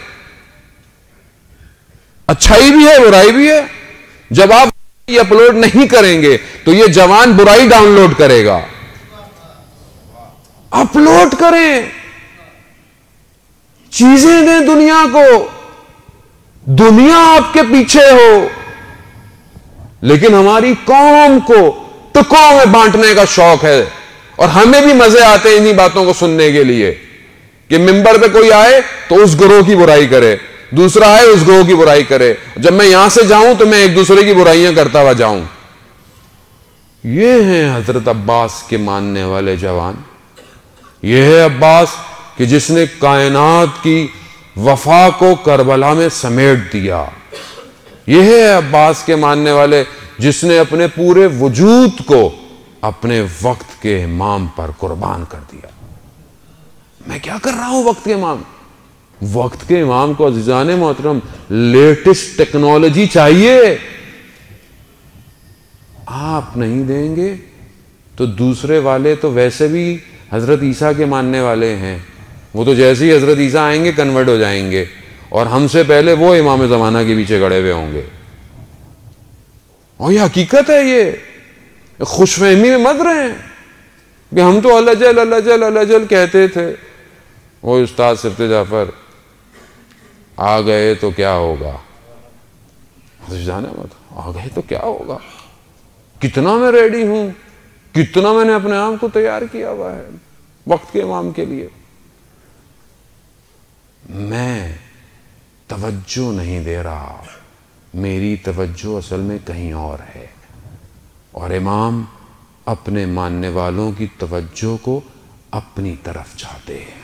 اچھائی بھی ہے برائی بھی ہے. جب آپ یہ اپلوڈ نہیں کریں گے تو یہ جوان برائی ڈاؤن لوڈ کرے گا. اپلوڈ کریں, چیزیں دیں دنیا کو, دنیا آپ کے پیچھے ہو. لیکن ہماری قوم کو ٹکڑوں میں بانٹنے کا شوق ہے, اور ہمیں بھی مزے آتے ہیں انہی باتوں کو سننے کے لیے کہ ممبر پہ کوئی آئے تو اس گروہ کی برائی کرے, دوسرا آئے اس گروہ کی برائی کرے, جب میں یہاں سے جاؤں تو میں ایک دوسرے کی برائیاں کرتا ہوا جاؤں. یہ ہیں حضرت عباس کے ماننے والے جوان. یہ ہے عباس کہ جس نے کائنات کی وفا کو کربلا میں سمیٹ دیا. یہ ہے عباس کے ماننے والے جس نے اپنے پورے وجود کو اپنے وقت کے امام پر قربان کر دیا. میں کیا کر رہا ہوں وقت کے امام؟ وقت کے امام کو عزیزان محترم لیٹسٹ ٹیکنالوجی چاہیے. آپ نہیں دیں گے تو دوسرے والے تو ویسے بھی حضرت عیسیٰ کے ماننے والے ہیں, وہ تو جیسے ہی حضرت عیسیٰ آئیں گے کنورٹ ہو جائیں گے, اور ہم سے پہلے وہ امام زمانہ کے پیچھے گڑے ہوئے ہوں گے. اور یہ حقیقت ہے, یہ خوش فہمی میں مت رہے ہیں کہ ہم تو اللہ جل اللہ جل اللہ جل کہتے تھے. وہ استاد صفت جعفر آ گئے تو کیا ہوگا, آ گئے تو کیا ہوگا. کتنا میں ریڈی ہوں, کتنا میں نے اپنے آپ کو تیار کیا ہوا ہے وقت کے امام کے لیے. میں توجہ نہیں دے رہا, میری توجہ اصل میں کہیں اور ہے, اور امام اپنے ماننے والوں کی توجہ کو اپنی طرف چاہتے ہیں.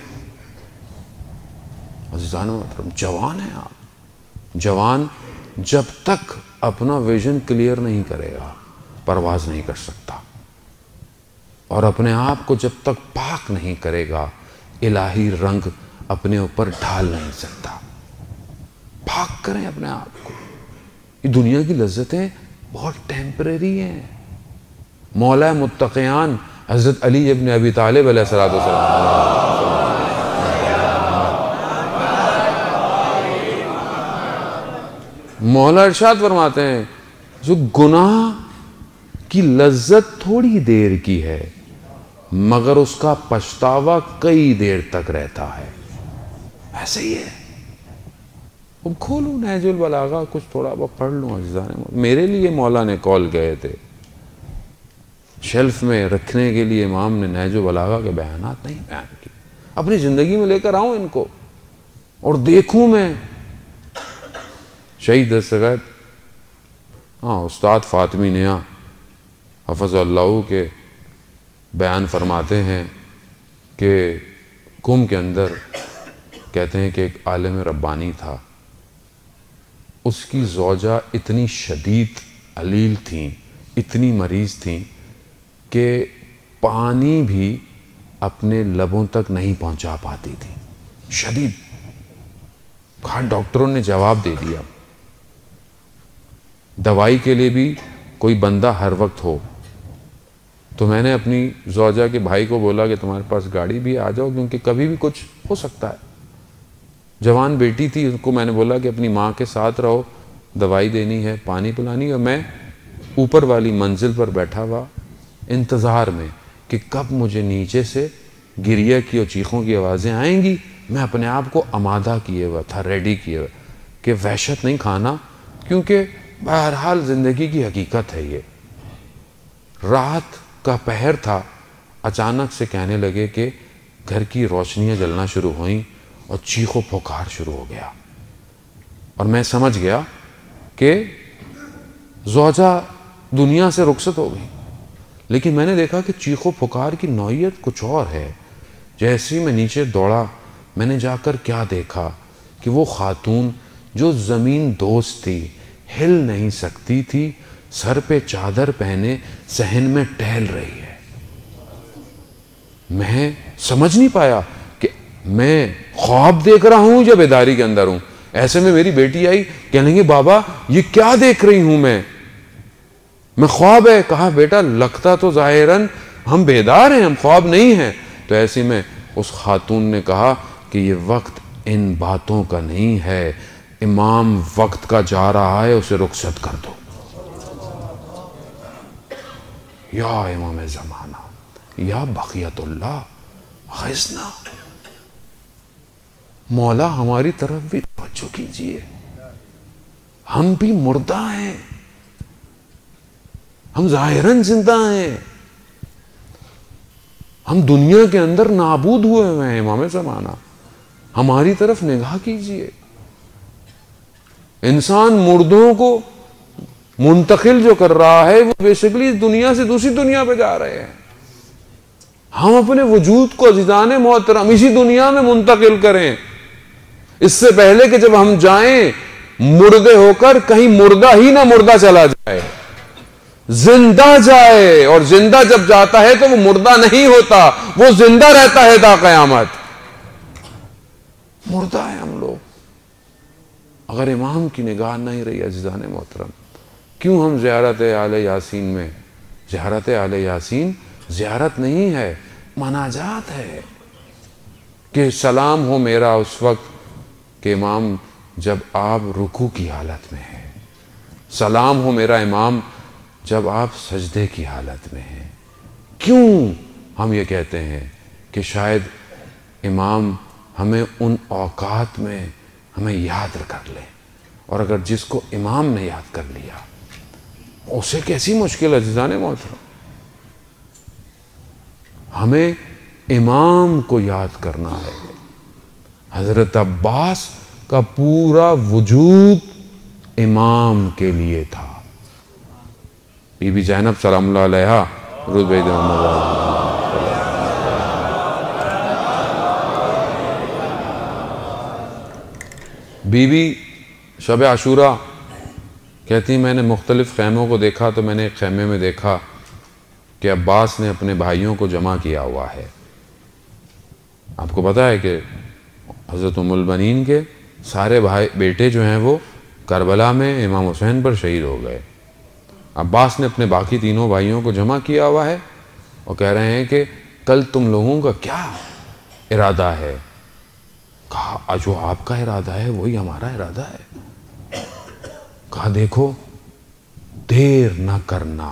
عزیزان محترم جوان ہیں آپ. جوان جب تک اپنا ویژن کلیئر نہیں کرے گا پرواز نہیں کر سکتا, اور اپنے آپ کو جب تک پاک نہیں کرے گا الہی رنگ اپنے اوپر ڈھال نہیں سکتا. پاک کریں اپنے آپ کو. یہ دنیا کی لذتیں بہت ٹیمپریری ہیں. مولا متقیان حضرت علی ابن ابی طالب علیہ الصلوۃ والسلام مولا ارشاد فرماتے ہیں جو گناہ کی لذت تھوڑی دیر کی ہے مگر اس کا پچھتاوا کئی دیر تک رہتا ہے. ایسے ہی ہے. اب کھولوں نہج البلاغہ, کچھ تھوڑا بہت پڑھ لوں عزیزان. میرے لیے مولا نے کال گئے تھے, شیلف میں رکھنے کے لیے امام نے نہج البلاغہ کے بیانات نہیں بیان کیے. اپنی زندگی میں لے کر آؤں ان کو اور دیکھوں میں. شہید دستگیر استاد فاطمی نیا حفظ اللہ کے بیان فرماتے ہیں کہ قم کے اندر کہتے ہیں کہ ایک عالم ربانی تھا. اس کی زوجہ اتنی شدید علیل تھیں, اتنی مریض تھیں کہ پانی بھی اپنے لبوں تک نہیں پہنچا پاتی تھی. شدید. کہا ڈاکٹروں نے جواب دے دیا دوائی کے لیے بھی کوئی بندہ ہر وقت ہو. تو میں نے اپنی زوجہ کے بھائی کو بولا کہ تمہارے پاس گاڑی بھی آ جاؤ, کیونکہ کبھی بھی کچھ ہو سکتا ہے. جوان بیٹی تھی, اس کو میں نے بولا کہ اپنی ماں کے ساتھ رہو, دوائی دینی ہے, پانی پلانی. اور میں اوپر والی منزل پر بیٹھا ہوا انتظار میں کہ کب مجھے نیچے سے گریہ کی اور چیخوں کی آوازیں آئیں گی. میں اپنے آپ کو آمادہ کیے ہوا تھا, ریڈی کیے ہوا کہ وحشت نہیں کھانا, کیونکہ بہرحال زندگی کی حقیقت ہے یہ. رات کا پہر تھا. اچانک سے کہنے لگے کہ گھر کی روشنیاں جلنا شروع ہوئیں اور چیخ و پکار شروع ہو گیا. اور میں سمجھ گیا کہ زوجہ دنیا سے رخصت ہو گئی. لیکن میں نے دیکھا کہ چیخ و پکار کی نوعیت کچھ اور ہے. جیسے ہی میں نیچے دوڑا, میں نے جا کر کیا دیکھا کہ وہ خاتون جو زمین دوست تھی, ہل نہیں سکتی تھی, سر پہ چادر پہنے صحن میں ٹہل رہی ہے. میں سمجھ نہیں پایا کہ میں خواب دیکھ رہا ہوں یا بیداری کے اندر ہوں. ایسے میں میری بیٹی آئی, کہنے لگی بابا یہ کیا دیکھ رہی ہوں میں خواب ہے. کہا بیٹا لگتا تو ظاہراً ہم بیدار ہیں, ہم خواب نہیں ہیں. تو ایسے میں اس خاتون نے کہا کہ یہ وقت ان باتوں کا نہیں ہے, امام وقت کا جا رہا ہے, اسے رخصت کر دو. یا امام زمانہ, یا بقیت اللہ غیثنا. مولا ہماری طرف بھی توجہ کیجیے. ہم بھی مردہ ہیں, ہم ظاہراً زندہ ہیں, ہم دنیا کے اندر نابود ہوئے ہیں. امام زمانہ ہماری طرف نگاہ کیجیے. انسان مردوں کو منتقل جو کر رہا ہے وہ بیسیکلی اس دنیا سے دوسری دنیا پہ جا رہے ہیں. ہم اپنے وجود کو عزیزان محترم اسی دنیا میں منتقل کریں, اس سے پہلے کہ جب ہم جائیں مردے ہو کر کہیں مردہ ہی نہ مردہ چلا جائے, زندہ جائے. اور زندہ جب جاتا ہے تو وہ مردہ نہیں ہوتا, وہ زندہ رہتا ہے تا قیامت. مردہ ہے ہم لوگ. اگر امام کی نگاہ نہیں رہی عزیزان محترم, کیوں ہم زیارت آل یاسین میں, زیارت آل یاسین زیارت نہیں ہے, مناجات ہے. کہ سلام ہو میرا اس وقت کہ امام جب آپ رکوع کی حالت میں ہیں, سلام ہو میرا امام جب آپ سجدے کی حالت میں ہیں. کیوں ہم یہ کہتے ہیں کہ شاید امام ہمیں ان اوقات میں ہمیں یاد کر لیں, اور اگر جس کو امام نے یاد کر لیا اسے کیسی مشکل عزیزان محترم. ہمیں امام کو یاد کرنا ہے. حضرت عباس کا پورا وجود امام کے لیے تھا. بی بی زینب سلام اللہ علیہا درود بھیج دیں. بی بی شب عاشورہ کہتی میں نے مختلف خیموں کو دیکھا تو میں نے ایک خیمے میں دیکھا کہ عباس نے اپنے بھائیوں کو جمع کیا ہوا ہے. آپ کو پتہ ہے کہ حضرت ام البنین کے سارے بیٹے جو ہیں وہ کربلا میں امام حسین پر شہید ہو گئے. عباس نے اپنے باقی تینوں بھائیوں کو جمع کیا ہوا ہے اور کہہ رہے ہیں کہ کل تم لوگوں کا کیا ارادہ ہے؟ کہا جو آپ کا ارادہ ہے وہی ہمارا ارادہ ہے. کہا دیکھو دیر نہ کرنا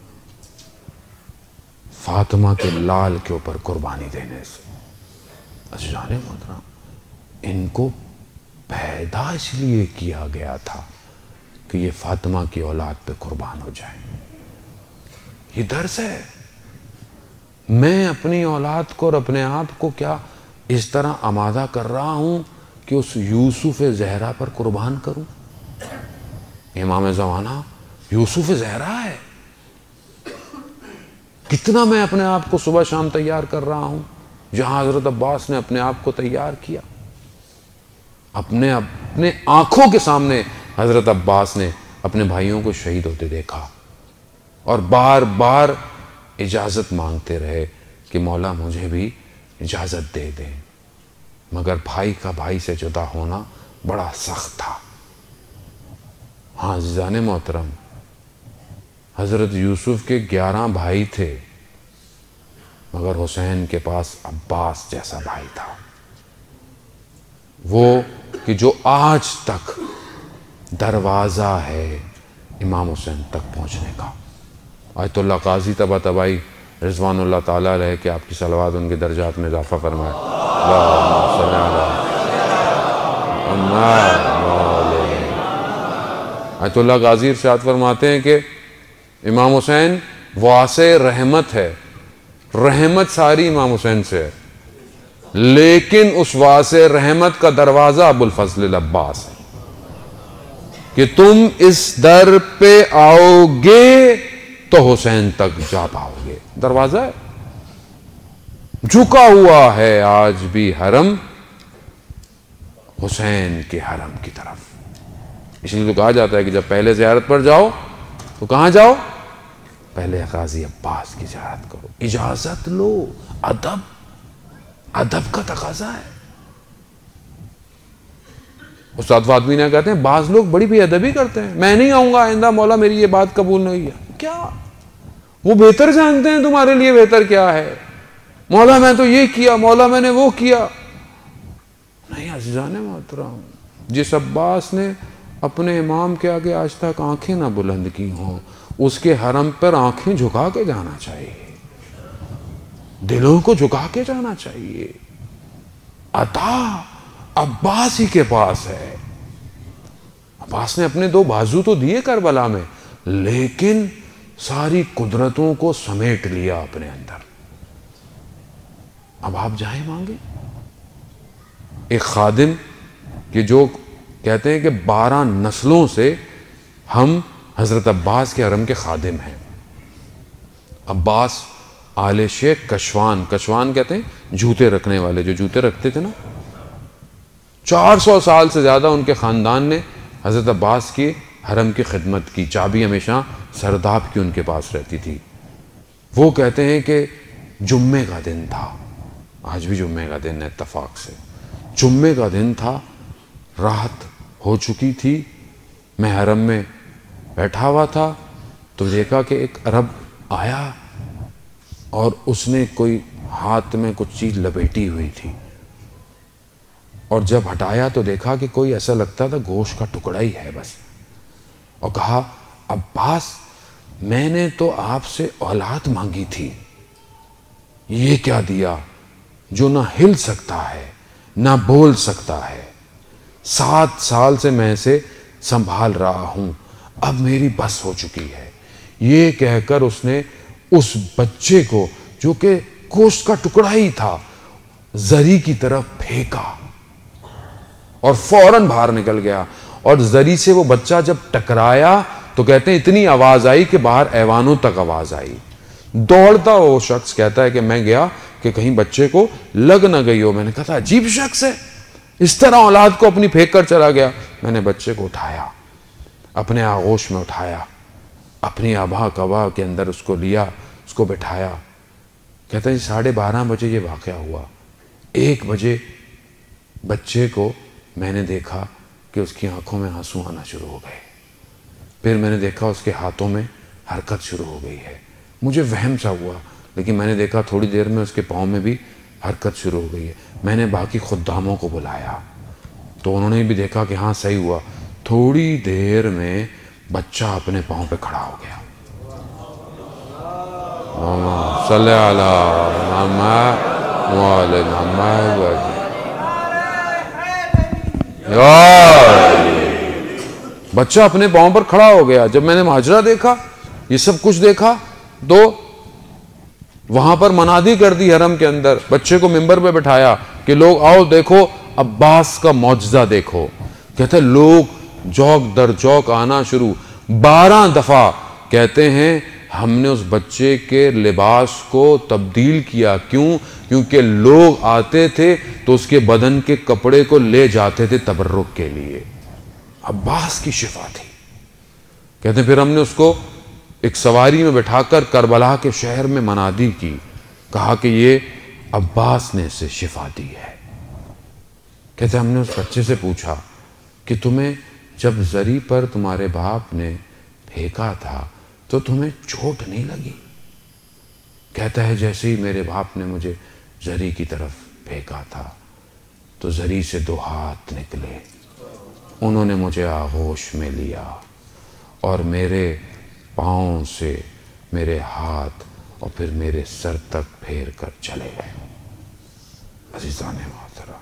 فاطمہ کے لال کے اوپر قربانی دینے سے. عزیزان محترم ان کو پیدا اس لیے کیا گیا تھا کہ یہ فاطمہ کی اولاد پہ قربان ہو جائیں. یہ درس ہے. میں اپنی اولاد کو اور اپنے آپ کو کیا اس طرح آمادہ کر رہا ہوں کہ اس یوسف زہرا پر قربان کروں؟ امام زمانہ یوسف زہرا ہے. کتنا میں اپنے آپ کو صبح شام تیار کر رہا ہوں، جہاں حضرت عباس نے اپنے آپ کو تیار کیا. اپنے آنکھوں کے سامنے حضرت عباس نے اپنے بھائیوں کو شہید ہوتے دیکھا اور بار بار اجازت مانگتے رہے کہ مولا مجھے بھی اجازت دے دیں. مگر بھائی کا بھائی سے جدا ہونا بڑا سخت تھا. ہاں عزیزان محترم، حضرت یوسف کے 11 بھائی تھے مگر حسین کے پاس عباس جیسا بھائی تھا، وہ کہ جو آج تک دروازہ ہے امام حسین تک پہنچنے کا. آیت اللہ قاضی طباطبائی رضوان اللہ تعالیٰ علیہ کہ آپ کی صلوات ان کے درجات میں اضافہ فرمائے. اللہم صلی علی آیت اللہ قاضی ارشاد فرماتے ہیں کہ امام حسین واسع رحمت ہے، رحمت ساری امام حسین سے ہے، لیکن اس واسع رحمت کا دروازہ ابو الفضل العباس ہے کہ تم اس در پہ آؤ گے تو حسین تک جا پاؤ گے. دروازہ ہے. جھکا ہوا ہے آج بھی حرم حسین کے حرم کی طرف. اس لیے تو کہا جاتا ہے کہ جب پہلے زیارت پر جاؤ تو کہاں جاؤ؟ پہلے قاضی عباس کی زیارت کرو. اجازت لو. ادب کا تقاضا ہے. استاد فاطمی نے کہتے ہیں بعض لوگ بڑی بے ادبی کرتے ہیں، میں نہیں آؤں گا آئندہ، مولا میری یہ بات قبول نہیں ہے. کیا وہ بہتر جانتے ہیں تمہارے لیے بہتر کیا ہے؟ مولا میں تو یہ کیا، مولا میں نے وہ کیا. نہیں عزیزان محترم، جس عباس نے اپنے امام کے آگے آج تک آنکھیں نہ بلند کی ہوں، اس کے حرم پر آنکھیں جھکا کے جانا چاہیے، دلوں کو جھکا کے جانا چاہیے. عطا عباس ہی کے پاس ہے. عباس نے اپنے 2 بازو تو دیے کربلا میں، لیکن ساری قدرتوں کو سمیٹ لیا اپنے اندر. اب آپ جائیں مانگے. ایک خادم کہ جو کہتے ہیں کہ 12 نسلوں سے ہم حضرت عباس کے حرم کے خادم ہیں. عباس آل شیخ کشوان کہتے ہیں جوتے رکھنے والے، جو جوتے رکھتے تھے نا، 400 سال سے زیادہ ان کے خاندان نے حضرت عباس کی حرم کی خدمت کی. چابی ہمیشہ سرداب کی ان کے پاس رہتی تھی. وہ کہتے ہیں کہ جمعے کا دن تھا، آج بھی جمعے کا دن ہے اتفاق سے، جمعے کا دن تھا، رات ہو چکی تھی، میں حرم میں بیٹھا ہوا تھا تو دیکھا کہ ایک عرب آیا اور اس نے کوئی ہاتھ میں کچھ چیز لپیٹی ہوئی تھی، اور جب ہٹایا تو دیکھا کہ کوئی ایسا لگتا تھا گوشت کا ٹکڑا ہی ہے بس. اور کہا عباس میں نے تو آپ سے اولاد مانگی تھی، یہ کیا دیا جو نہ ہل سکتا ہے نہ بول سکتا ہے. 7 سال سے میں اسے سنبھال رہا ہوں، اب میری بس ہو چکی ہے. یہ کہہ کر اس نے اس بچے کو جو کہ گوشت کا ٹکڑا ہی تھا زری کی طرف پھینکا اور فوراً باہر نکل گیا. اور زری سے وہ بچہ جب ٹکرایا تو کہتے ہیں اتنی آواز آئی کہ باہر ایوانوں تک آواز آئی. دوڑتا وہ شخص کہتا ہے کہ میں گیا کہ کہیں بچے کو لگ نہ گئی ہو. میں نے کہا تھا عجیب شخص ہے، اس طرح اولاد کو اپنی پھینک کر چلا گیا. میں نے بچے کو اٹھایا، اپنے آغوش میں اٹھایا، اپنی آبا کبا کے اندر اس کو لیا، اس کو بٹھایا. کہتا ہے 12:30 بجے یہ واقعہ ہوا. 1 بجے بچے کو میں نے دیکھا کہ اس کی آنکھوں میں آنسو آنا شروع ہو گئے، پھر میں نے دیکھا اس کے ہاتھوں میں حرکت شروع ہو گئی ہے، مجھے وہم سا ہوا، لیکن میں نے دیکھا تھوڑی دیر میں اس کے پاؤں میں بھی حرکت شروع ہو گئی ہے۔ میں نے باقی خداموں کو بلایا تو انہوں نے بھی دیکھا کہ ہاں صحیح ہوا، تھوڑی دیر میں بچہ اپنے پاؤں پہ کھڑا ہو گیا۔ صلی اللہ محمد وعلی محمد۔ بچہ اپنے پاؤں پر کھڑا ہو گیا۔ جب میں نے ماجرا دیکھا، یہ سب کچھ دیکھا، تو وہاں پر منادی کر دی حرم کے اندر، بچے کو ممبر پہ بٹھایا کہ لوگ آؤ دیکھو عباس کا معجزہ دیکھو۔ کہتے ہیں لوگ جوک در جوک آنا شروع، 12 دفعہ کہتے ہیں ہم نے اس بچے کے لباس کو تبدیل کیا۔ کیوں؟ کیونکہ لوگ آتے تھے تو اس کے بدن کے کپڑے کو لے جاتے تھے تبرک کے لیے۔ عباس کی شفا تھی۔ کہتے ہیں پھر ہم نے اس کو ایک سواری میں بٹھا کر کربلا کے شہر میں منادی کی، کہا کہ یہ عباس نے اسے شفا دی ہے۔ کہتے ہیں ہم نے اس بچے سے پوچھا کہ تمہیں جب زری پر تمہارے باپ نے پھینکا تھا تو تمہیں چوٹ نہیں لگی؟ کہتا ہے جیسے ہی میرے باپ نے مجھے زری کی طرف پھینکا تھا تو زری سے 2 ہاتھ نکلے، انہوں نے مجھے آغوش میں لیا اور میرے پاؤں سے میرے ہاتھ اور پھر میرے سر تک پھیر کر چلے گئے۔ عزیزان محترم،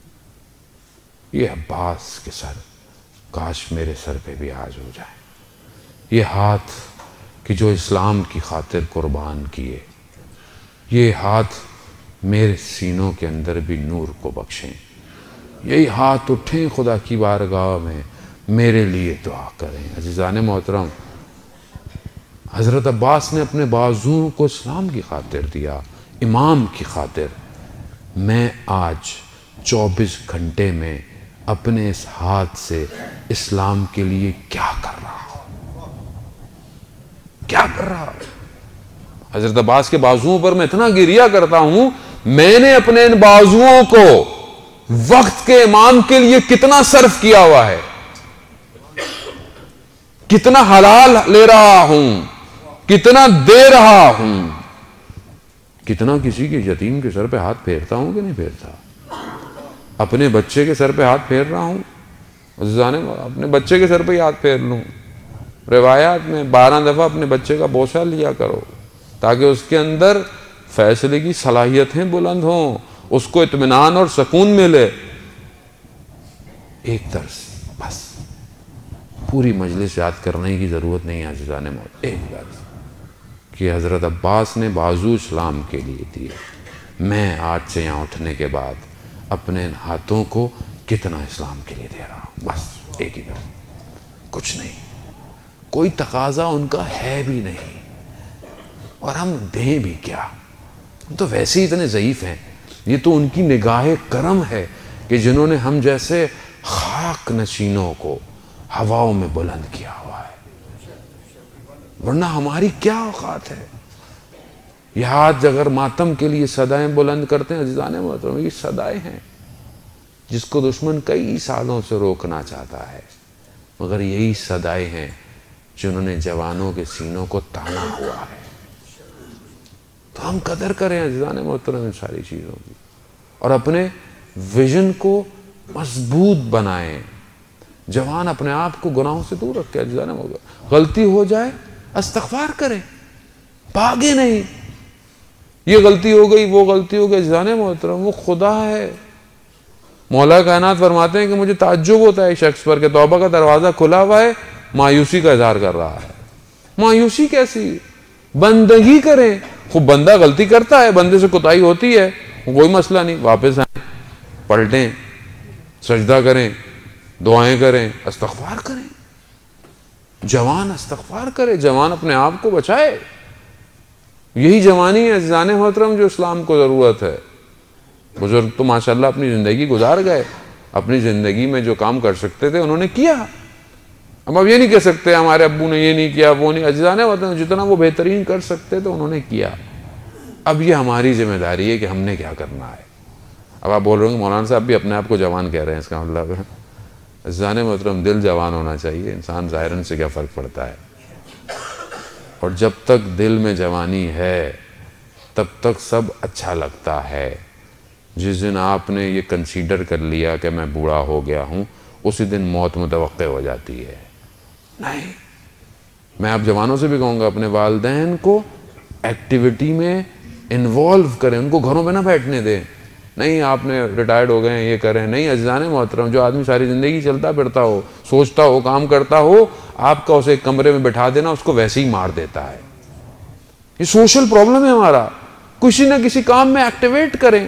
یہ عباس کے سر کاش میرے سر پہ بھی آج ہو جائے۔ یہ ہاتھ کہ جو اسلام کی خاطر قربان کیے، یہ ہاتھ میرے سینوں کے اندر بھی نور کو بخشیں۔ یہی ہاتھ اٹھیں خدا کی بارگاہ میں، میرے لیے دعا کریں۔ عزیزان محترم، حضرت عباس نے اپنے بازوؤں کو اسلام کی خاطر دیا، امام کی خاطر۔ میں آج 24 گھنٹے میں اپنے اس ہاتھ سے اسلام کے لیے کیا کر رہا ہوں؟ کیا کر رہا ہوں؟ حضرت عباس کے بازوؤں پر میں اتنا گریہ کرتا ہوں، میں نے اپنے ان بازوؤں کو وقت کے امام کے لیے کتنا صرف کیا ہوا ہے، کتنا حلال لے رہا ہوں، کتنا دے رہا ہوں، کتنا کسی کے یتیم کے سر پہ ہاتھ پھیرتا ہوں کہ نہیں پھیرتا، اپنے بچے کے سر پہ ہاتھ پھیر رہا ہوں۔ عزیزان، اپنے بچے کے سر پہ ہی ہاتھ پھیر لوں۔ روایات میں 12 دفعہ اپنے بچے کا بوسہ لیا کرو تاکہ اس کے اندر فیصلے کی صلاحیتیں بلند ہوں، اس کو اطمینان اور سکون ملے۔ ایک درس بس، پوری مجلس یاد کرنے کی ضرورت نہیں ہے عزیزان موت، ایک درس کہ حضرت عباس نے بازو اسلام کے لیے دیے، میں آج سے یہاں اٹھنے کے بعد اپنے ہاتھوں کو کتنا اسلام کے لیے دے رہا ہوں، بس ایک ہی درس، کچھ نہیں، کوئی تقاضا ان کا ہے بھی نہیں، اور ہم دیں بھی کیا، ہم تو ویسے ہی اتنے ضعیف ہیں۔ یہ تو ان کی نگاہ کرم ہے کہ جنہوں نے ہم جیسے خاک نشینوں کو ہواؤں میں بلند کیا ہوا ہے، ورنہ ہماری کیا اوقات ہے۔ یہ ہاتھ اگر ماتم کے لیے صدائیں بلند کرتے ہیں عزیزان محترم، یہ صدائیں ہیں جس کو دشمن کئی سالوں سے روکنا چاہتا ہے، مگر یہی صدائیں ہیں جنہوں نے جوانوں کے سینوں کو تانا ہوا ہے۔ تو ہم قدر کریں عزیزان محترم ان ساری چیزوں کی، اور اپنے ویژن کو مضبوط بنائیں۔ جوان اپنے آپ کو گناہوں سے دور رکھے عزیزان محترم، غلطی ہو جائے استغفار کریں، بھاگے نہیں، یہ غلطی ہو گئی وہ غلطی ہو گئی، عزیزان محترم وہ خدا ہے۔ مولا کائنات فرماتے ہیں کہ مجھے تعجب ہوتا ہے ایک شخص پر کہ توبہ کا دروازہ کھلا ہوا ہے، مایوسی کا اظہار کر رہا ہے۔ مایوسی کیسی؟ بندگی کریں۔ خوب بندہ غلطی کرتا ہے، بندے سے کوتاہی ہوتی ہے، کوئی مسئلہ نہیں، واپس آئیں، پلٹیں، سجدہ کریں، دعائیں کریں، استغفار کریں۔ جوان استغفار کرے، جوان اپنے آپ کو بچائے۔ یہی جوانی ہے عزیزان محترم جو اسلام کو ضرورت ہے۔ بزرگ تو ماشاءاللہ اپنی زندگی گزار گئے، اپنی زندگی میں جو کام کر سکتے تھے انہوں نے کیا۔ ہم اب یہ نہیں کہہ سکتے ہمارے ابو نے یہ نہیں کیا وہ نہیں، عزیزان محترم جتنا وہ بہترین کر سکتے تھے انہوں نے کیا۔ اب یہ ہماری ذمہ داری ہے کہ ہم نے کیا کرنا ہے۔ اب آپ بول رہے ہوں کہ مولانا صاحب بھی اپنے آپ کو جوان کہہ رہے ہیں، اس کا مطلب ہے عزیزان محترم دل جوان ہونا چاہیے، انسان ظاہراً سے کیا فرق پڑتا ہے. اور جب تک دل میں جوانی ہے تب تک سب اچھا لگتا ہے. جس دن آپ نے یہ کنسیڈر کر لیا کہ میں بوڑھا ہو گیا ہوں، اسی دن موت متوقع ہو جاتی ہے. نہیں، میں آپ جوانوں سے بھی کہوں گا اپنے والدین کو ایکٹیویٹی میں انوالو کریں، ان کو گھروں پہ نہ بیٹھنے دیں. نہیں آپ نے ریٹائرڈ ہو گئے ہیں یہ کریں، نہیں عزیزان محترم، جو آدمی ساری زندگی چلتا پھرتا ہو، سوچتا ہو، کام کرتا ہو، آپ کا اسے ایک کمرے میں بٹھا دینا اس کو ویسے ہی مار دیتا ہے. یہ سوشل پرابلم ہے ہمارا. کسی نہ کسی کام میں ایکٹیویٹ کریں.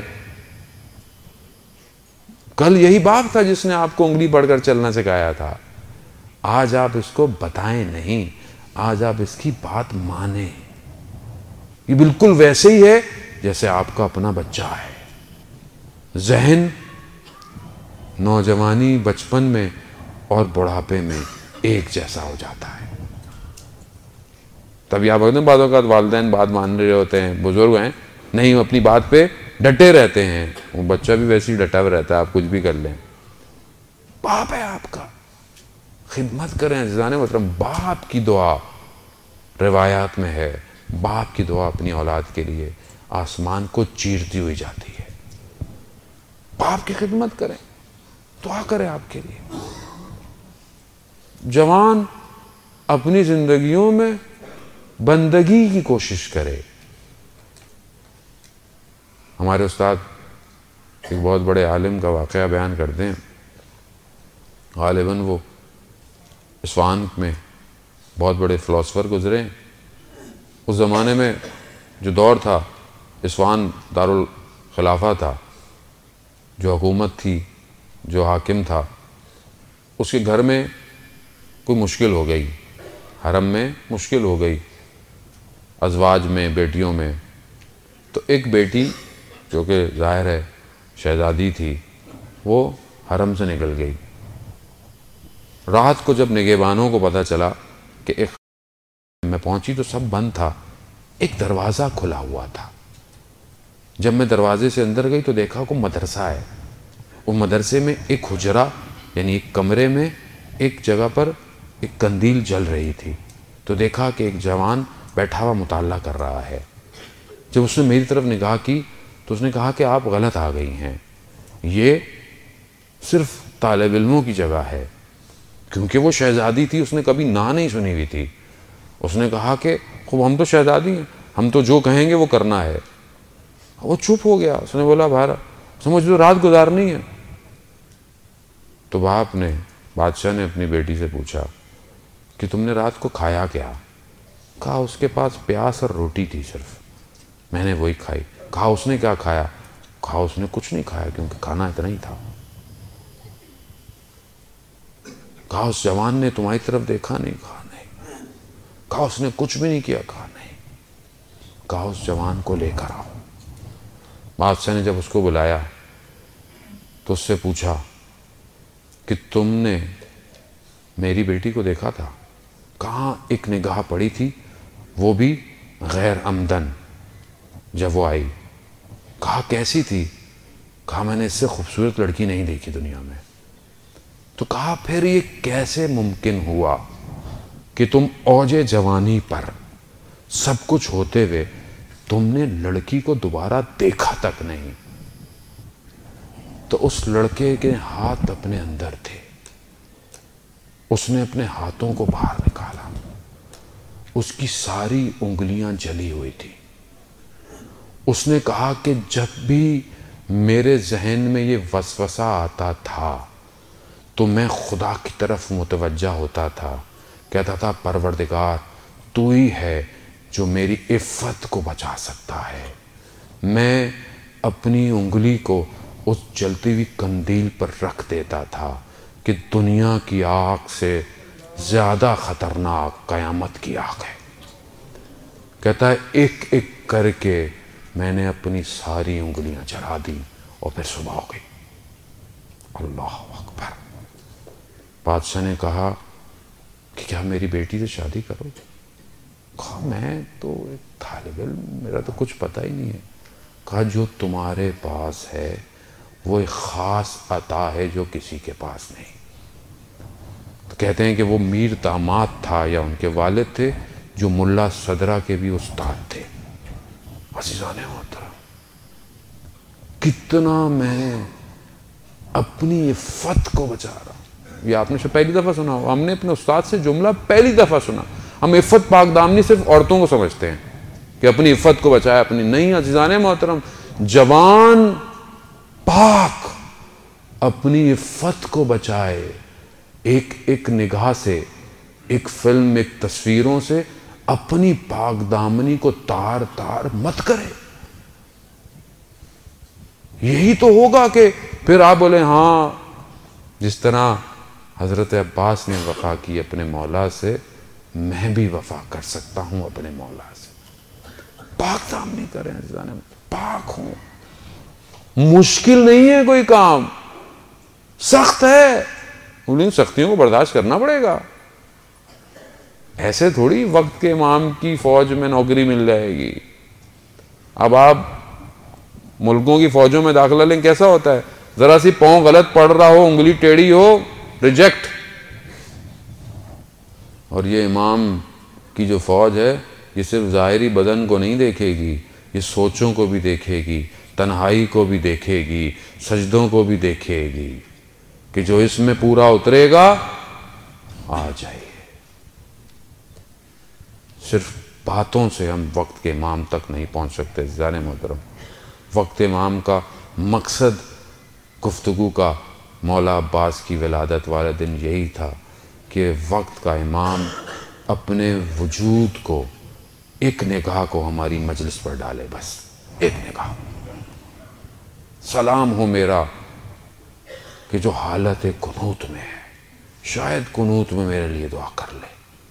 کل یہی باپ تھا جس نے آپ کو انگلی پڑھ کر چلنا سکھایا تھا. آج آپ اس کو بتائیں نہیں، آج آپ اس کی بات مانیں. یہ بالکل ویسے ہی ہے جیسے آپ کا اپنا بچہ ہے. ذہن نوجوانی، بچپن میں اور بڑھاپے میں ایک جیسا ہو جاتا ہے. تبھی آپ اپنے بعض اوقات والدین بات مان رہے ہوتے ہیں، بزرگ ہیں، نہیں اپنی بات پہ ڈٹے رہتے ہیں. وہ بچہ بھی ویسے ہی ڈٹا ہوا رہتا ہے، آپ کچھ بھی کر لیں. باپ ہے آپ کا، خدمت کریں عزیزان محترم. باپ کی دعا روایات میں ہے، باپ کی دعا اپنی اولاد کے لیے آسمان کو چیرتی ہوئی جاتی ہے. باپ کی خدمت کریں، دعا کریں آپ کے لیے. جوان اپنی زندگیوں میں بندگی کی کوشش کرے. ہمارے استاد ایک بہت بڑے عالم کا واقعہ بیان کرتے ہیں. غالباً وہ اصفہان میں بہت بڑے فلاسفر گزرے ہیں. اس زمانے میں جو دور تھا، اصفہان دارالخلافہ تھا، جو حکومت تھی، جو حاکم تھا، اس کے گھر میں کوئی مشکل ہو گئی، حرم میں مشکل ہو گئی، ازواج میں، بیٹیوں میں. تو ایک بیٹی جو کہ ظاہر ہے شہزادی تھی، وہ حرم سے نکل گئی. رات کو جب نگہبانوں کو پتہ چلا کہ ایک میں پہنچی تو سب بند تھا، ایک دروازہ کھلا ہوا تھا. جب میں دروازے سے اندر گئی تو دیکھا کہ مدرسہ ہے. وہ مدرسے میں ایک حجرہ یعنی ایک کمرے میں ایک جگہ پر ایک قندیل جل رہی تھی. تو دیکھا کہ ایک جوان بیٹھا ہوا مطالعہ کر رہا ہے. جب اس نے میری طرف نگاہ کی تو اس نے کہا کہ آپ غلط آ گئی ہیں، یہ صرف طالب علموں کی جگہ ہے. کیونکہ وہ شہزادی تھی، اس نے کبھی نہ نہیں سنی ہوئی تھی. اس نے کہا کہ خوب ہم تو شہزادی ہیں، ہم تو جو کہیں گے وہ کرنا ہے. وہ چپ ہو گیا. اس نے بولا مجھے تو رات گزارنی ہے. تو باپ نے، بادشاہ نے اپنی بیٹی سے پوچھا کہ تم نے رات کو کھایا کیا؟ کہا اس کے پاس پیاز اور روٹی تھی صرف، میں نے وہی کھائی. کہا اس نے کیا کھایا؟ کہا اس نے کچھ نہیں کھایا کیونکہ کھانا اتنا ہی تھا. کہا اس جوان نے تمہاری طرف دیکھا نہیں؟ کہا نہیں. کہا اس نے کچھ بھی نہیں کیا؟ کہا نہیں. کہا اس جوان کو لے کر آؤ. بادشاہ نے جب اس کو بلایا تو اس سے پوچھا کہ تم نے میری بیٹی کو دیکھا تھا؟ کہاں ایک نگاہ پڑی تھی، وہ بھی غیر عمدن جب وہ آئی. کہا کیسی تھی؟ کہا میں نے اس سے خوبصورت لڑکی نہیں دیکھی دنیا میں. تو کہا پھر یہ کیسے ممکن ہوا کہ تم اوج جوانی پر سب کچھ ہوتے ہوئے تم نے لڑکی کو دوبارہ دیکھا تک نہیں؟ تو اس لڑکے کے ہاتھ اپنے اندر تھے. اس نے اپنے ہاتھوں کو باہر نکالا. اس کی ساری انگلیاں جلی ہوئی تھی. اس نے کہا کہ جب بھی میرے ذہن میں یہ وسوسہ آتا تھا تو میں خدا کی طرف متوجہ ہوتا تھا، کہتا تھا پروردگار تو ہی ہے جو میری عفت کو بچا سکتا ہے. میں اپنی انگلی کو اس جلتی ہوئی قندیل پر رکھ دیتا تھا کہ دنیا کی آگ سے زیادہ خطرناک قیامت کی آگ ہے. کہتا ہے ایک ایک کر کے میں نے اپنی ساری انگلیاں جلا دی اور پھر صبح ہو گئی. اللہ اکبر. بادشاہ نے کہا کہ کیا میری بیٹی سے شادی کرو گے؟ کہا میں تو ایک طالب علم، میرا تو کچھ پتہ ہی نہیں ہے. کہا جو تمہارے پاس ہے وہ ایک خاص عطا ہے جو کسی کے پاس نہیں. تو کہتے ہیں کہ وہ میر داماد تھا یا ان کے والد تھے جو ملا صدرہ کے بھی استاد تھے. عزیزان محترم، کتنا میں اپنی عفت کو بچا رہا ہوں. یہ آپ نے پہلی دفعہ سنا ہو، ہم نے اپنے استاد سے جملہ پہلی دفعہ سنا. ہم عفت پاک دامنی صرف عورتوں کو سمجھتے ہیں کہ اپنی عفت کو بچائے. اپنی نہیں. عزیزان محترم، جوان پاک اپنی عفت کو بچائے. ایک ایک نگاہ سے، ایک فلم، ایک تصویروں سے اپنی پاک دامنی کو تار تار مت کرے. یہی تو ہوگا کہ پھر آپ بولیں ہاں جس طرح حضرت عباس نے وفا کی اپنے مولا سے، میں بھی وفا کر سکتا ہوں اپنے مولا سے. پاک دامنی کریں عزیزان، پاک ہوں. مشکل نہیں ہے کوئی کام، سخت ہے، انہیں سختیوں کو برداشت کرنا پڑے گا. ایسے تھوڑی وقت کے امام کی فوج میں نوکری مل جائے گی. اب آپ ملکوں کی فوجوں میں داخلہ لیں، کیسا ہوتا ہے؟ ذرا سی پاؤں غلط پڑ رہا ہو، انگلی ٹیڑھی ہو، ریجیکٹ. اور یہ امام کی جو فوج ہے یہ صرف ظاہری بدن کو نہیں دیکھے گی، یہ سوچوں کو بھی دیکھے گی، تنہائی کو بھی دیکھے گی، سجدوں کو بھی دیکھے گی کہ جو اس میں پورا اترے گا آ جائیے. صرف باتوں سے ہم وقت کے امام تک نہیں پہنچ سکتے عزیزان محترم. وقت امام کا مقصد گفتگو کا مولا عباس کی ولادت والے دن یہی تھا کہ وقت کا امام اپنے وجود کو، ایک نگاہ کو ہماری مجلس پر ڈالے. بس ایک نگاہ. سلام ہو میرا کہ جو حالت قنوت میں ہے، شاید قنوت میں میرے لیے دعا کر لے.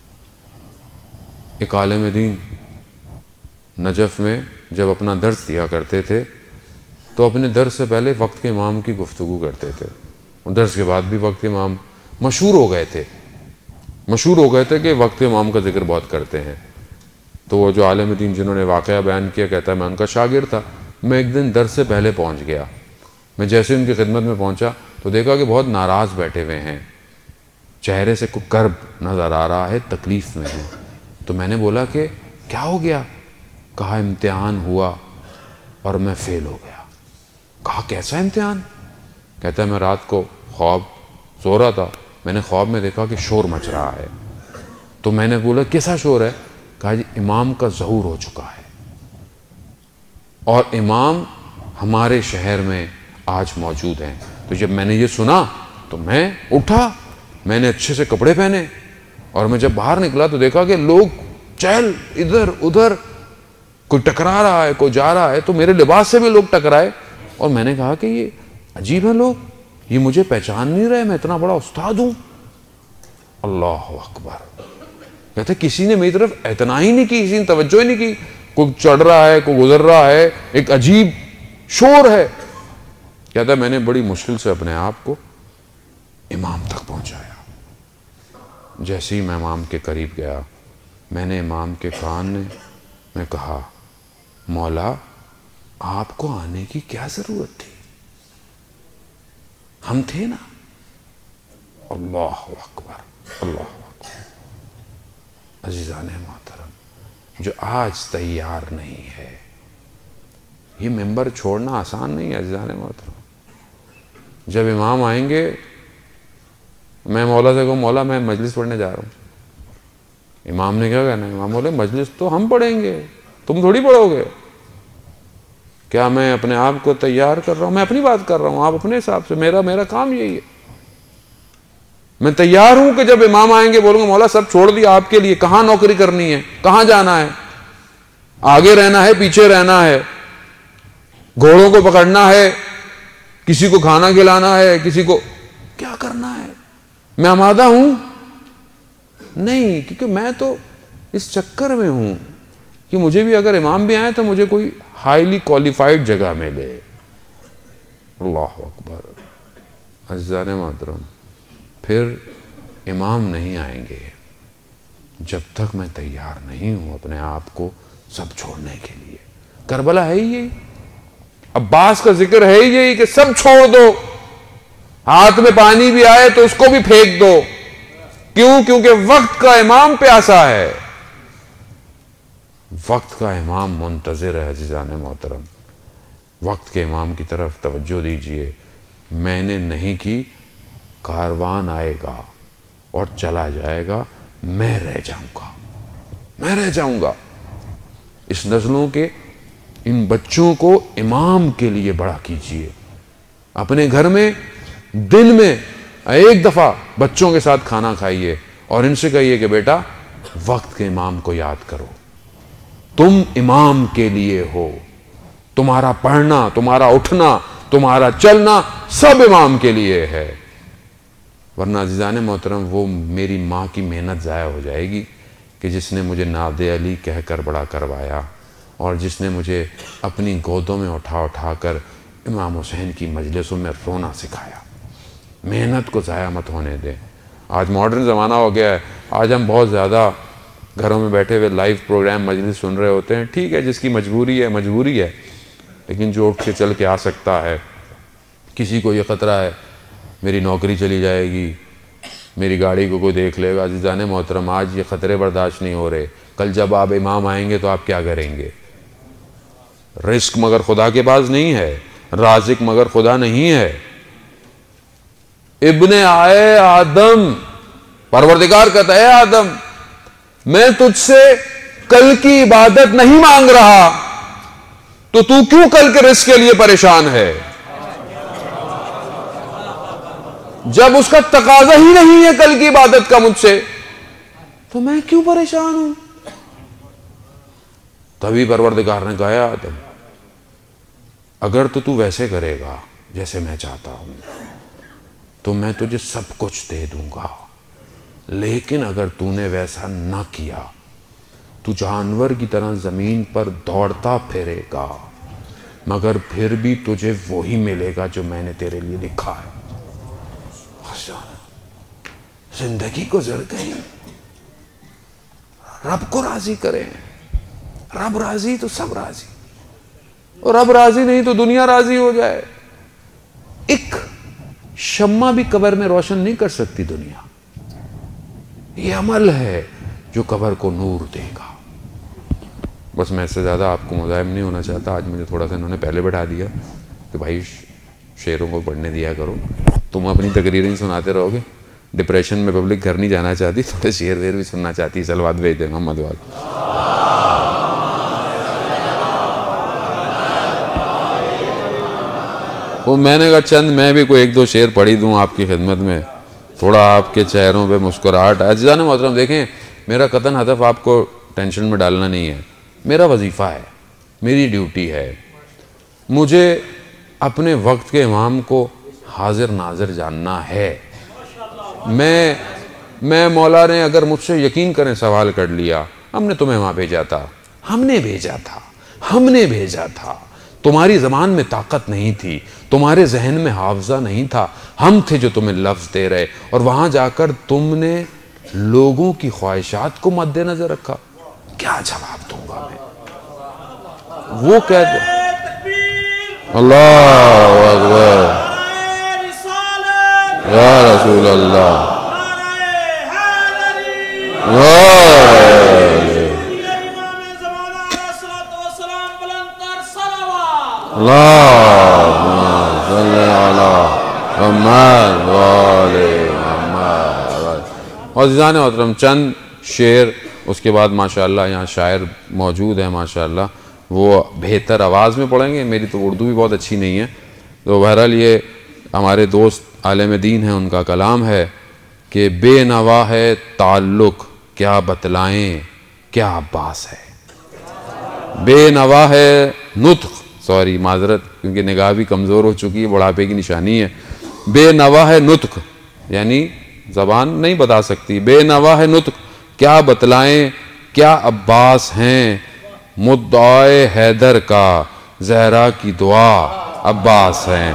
ایک عالم دین نجف میں جب اپنا درس دیا کرتے تھے تو اپنے درس سے پہلے وقت کے امام کی گفتگو کرتے تھے. درس کے بعد بھی وقت کے امام مشہور ہو گئے تھے کہ وقت امام کا ذکر بہت کرتے ہیں. تو وہ جو عالم دین جنہوں نے واقعہ بیان کیا، کہتا ہے میں ان کا شاگرد تھا. میں ایک دن درس سے پہلے پہنچ گیا. میں جیسے ان کی خدمت میں پہنچا تو دیکھا کہ بہت ناراض بیٹھے ہوئے ہیں، چہرے سے کوئی کرب نظر آ رہا ہے، تکلیف میں ہے. تو میں نے بولا کہ کیا ہو گیا؟ کہا امتحان ہوا اور میں فیل ہو گیا. کہا کیسا امتحان؟ کہتا ہے میں رات کو خواب سو رہا تھا، میں نے خواب میں دیکھا کہ شور مچ رہا ہے. تو میں نے بولا کیسا شور ہے؟ کہا جی امام کا ظہور ہو چکا ہے اور امام ہمارے شہر میں آج موجود ہیں. تو جب میں نے یہ سنا تو میں اٹھا، میں نے اچھے سے کپڑے پہنے اور میں جب باہر نکلا تو دیکھا کہ لوگ چہل ادھر ادھر، کوئی ٹکرا رہا ہے، کوئی جا رہا ہے. تو میرے لباس سے بھی لوگ ٹکرائے اور میں نے کہا کہ یہ عجیب ہے، لوگ یہ مجھے پہچان نہیں رہے، میں اتنا بڑا استاد ہوں. اللہ اکبر. کہتے کسی نے میری طرف اعتنا ہی نہیں کی، کسی نے توجہ ہی نہیں کی. کوئی چڑھ رہا ہے، کوئی گزر رہا ہے، ایک عجیب شور ہے. کہتا ہے میں نے بڑی مشکل سے اپنے آپ کو امام تک پہنچایا. جیسے ہی میں امام کے قریب گیا، میں نے امام کے کان میں کہا مولا آپ کو آنے کی کیا ضرورت تھی؟ ہم تھے نا. اللہ اکبر، اللہ اکبر. عزیزان محترم، جو آج تیار نہیں ہے، یہ ممبر چھوڑنا آسان نہیں ہے عزیزان محترم. جب امام آئیں گے، میں مولا سے کہوں مولا میں مجلس پڑھنے جا رہا ہوں، امام نے کیا کہنا ہے؟ امام بولے مجلس تو ہم پڑھیں گے، تم تھوڑی پڑھو گے. کیا میں اپنے آپ کو تیار کر رہا ہوں؟ میں اپنی بات کر رہا ہوں، آپ اپنے حساب سے. میرا کام یہی ہے. میں تیار ہوں کہ جب امام آئیں گے بولوں گا مولا سب چھوڑ دیا آپ کے لیے، کہاں نوکری کرنی ہے، کہاں جانا ہے، آگے رہنا ہے پیچھے رہنا ہے، گھوڑوں کو پکڑنا ہے، کسی کو کھانا کھلانا ہے، کسی کو کیا کرنا ہے. میں آمادہ ہوں نہیں، کیونکہ میں تو اس چکر میں ہوں کہ مجھے بھی اگر امام بھی آئے تو مجھے کوئی ہائیلی کوالیفائڈ جگہ ملے. اللہ اکبر. عزیزان محترم، پھر امام نہیں آئیں گے جب تک میں تیار نہیں ہوں اپنے آپ کو سب چھوڑنے کے لیے. کربلا ہے ہی یہی. عباس کا ذکر ہے یہی کہ سب چھوڑ دو، ہاتھ میں پانی بھی آئے تو اس کو بھی پھینک دو. کیوں؟ کیونکہ وقت کا امام پیاسا ہے، وقت کا امام منتظر ہے. عزیزان محترم، وقت کے امام کی طرف توجہ دیجئے. میں نے نہیں کی، کاروان آئے گا اور چلا جائے گا، میں رہ جاؤں گا. اس نسلوں کے ان بچوں کو امام کے لیے بڑا کیجئے. اپنے گھر میں دن میں ایک دفعہ بچوں کے ساتھ کھانا کھائیے اور ان سے کہیے کہ بیٹا وقت کے امام کو یاد کرو، تم امام کے لیے ہو، تمہارا پڑھنا، تمہارا اٹھنا، تمہارا چلنا سب امام کے لیے ہے. ورنہ عزیزان محترم وہ میری ماں کی محنت ضائع ہو جائے گی کہ جس نے مجھے ناد علی کہہ کر بڑا کروایا اور جس نے مجھے اپنی گودوں میں اٹھا کر امام حسین کی مجلسوں میں رونا سکھایا. محنت کو ضائع مت ہونے دیں. آج ماڈرن زمانہ ہو گیا ہے، آج ہم بہت زیادہ گھروں میں بیٹھے ہوئے لائیو پروگرام مجلس سن رہے ہوتے ہیں. ٹھیک ہے، جس کی مجبوری ہے، لیکن جو اٹھ کے چل کے آ سکتا ہے. کسی کو یہ خطرہ ہے میری نوکری چلی جائے گی، میری گاڑی کو کوئی دیکھ لے گا. عزیزان محترم، آج یہ خطرے برداشت نہیں ہو رہے. کل جب آپ امام آئیں گے تو آپ کیا کریں گے؟ رزق مگر خدا کے پاس نہیں ہے، رازق مگر خدا نہیں ہے. ابن آئے آدم، پروردگار کہتا ہے آدم میں تجھ سے کل کی عبادت نہیں مانگ رہا تو کیوں کل کے رزق کے لیے پریشان ہے؟ جب اس کا تقاضا ہی نہیں ہے کل کی عبادت کا مجھ سے تو میں کیوں پریشان ہوں؟ تبھی پروردگار نے کہا آدم اگر تو ویسے کرے گا جیسے میں چاہتا ہوں تو میں تجھے سب کچھ دے دوں گا، لیکن اگر تو نے ویسا نہ کیا تو جانور کی طرح زمین پر دوڑتا پھرے گا، مگر پھر بھی تجھے وہی ملے گا جو میں نے تیرے لیے لکھا ہے. زندگی کو زر گئی، رب کو راضی کریں. رب راضی تو سب راضی، اور رب راضی نہیں تو دنیا راضی ہو جائے. ایک شمع بھی قبر میں روشن نہیں کر سکتی دنیا. یہ عمل ہے جو قبر کو نور دے گا. بس میں اس سے زیادہ آپ کو مزاحم نہیں ہونا چاہتا. آج مجھے تھوڑا سا انہوں نے پہلے بٹھا دیا کہ بھائی شعروں کو پڑھنے دیا کرو. تم اپنی تقریریں سناتے رہو گے، ڈپریشن میں پبلک گھر نہیں جانا چاہتی، تھوڑے شعر ویر بھی سننا چاہتی. سلوات بھیج دیں محمد وال. وہ میں نے کہا چند میں بھی کوئی ایک دو شعر پڑھی دوں آپ کی خدمت میں، تھوڑا آپ کے چہروں پہ مسکراہٹ. عزیزان محترم دیکھیں، میرا قطعاً ہدف آپ کو ٹینشن میں ڈالنا نہیں ہے. میرا وظیفہ ہے، میری ڈیوٹی ہے. مجھے اپنے وقت کے امام کو حاضر ناظر جاننا ہے. میں مولا نے اگر مجھ سے یقین کریں سوال کر لیا ہم نے تمہیں وہاں بھیجا تھا، ہم نے بھیجا تھا. تمہاری زبان میں طاقت نہیں تھی، تمہارے ذہن میں حافظہ نہیں تھا، ہم تھے جو تمہیں لفظ دے رہے، اور وہاں جا کر تم نے لوگوں کی خواہشات کو مد نظر رکھا. کیا جواب دوں گا میں؟ وہ کہتے اللہ اکبر یا رسول اللہ. عزیزان محترم چند شعر، اس کے بعد ماشاءاللہ یہاں شاعر موجود ہیں ماشاءاللہ، وہ بہتر آواز میں پڑھیں گے. میری تو اردو بھی بہت اچھی نہیں ہے، تو بہرحال یہ ہمارے دوست عالم دین ہیں، ان کا کلام ہے کہ بے نوا ہے تعلق کیا بتلائیں کیا عباس ہے. بے نوا ہے نطق، معذرت کیونکہ نگاہ بھی کمزور ہو چکی ہے، بڑھاپے کی نشانی ہے. بے نوا ہے نطق یعنی زبان نہیں بتا سکتی. بے نوا ہے نطق کیا بتلائیں کیا عباس ہیں، مدعائے حیدر کا زہرا کی دعا عباس ہیں.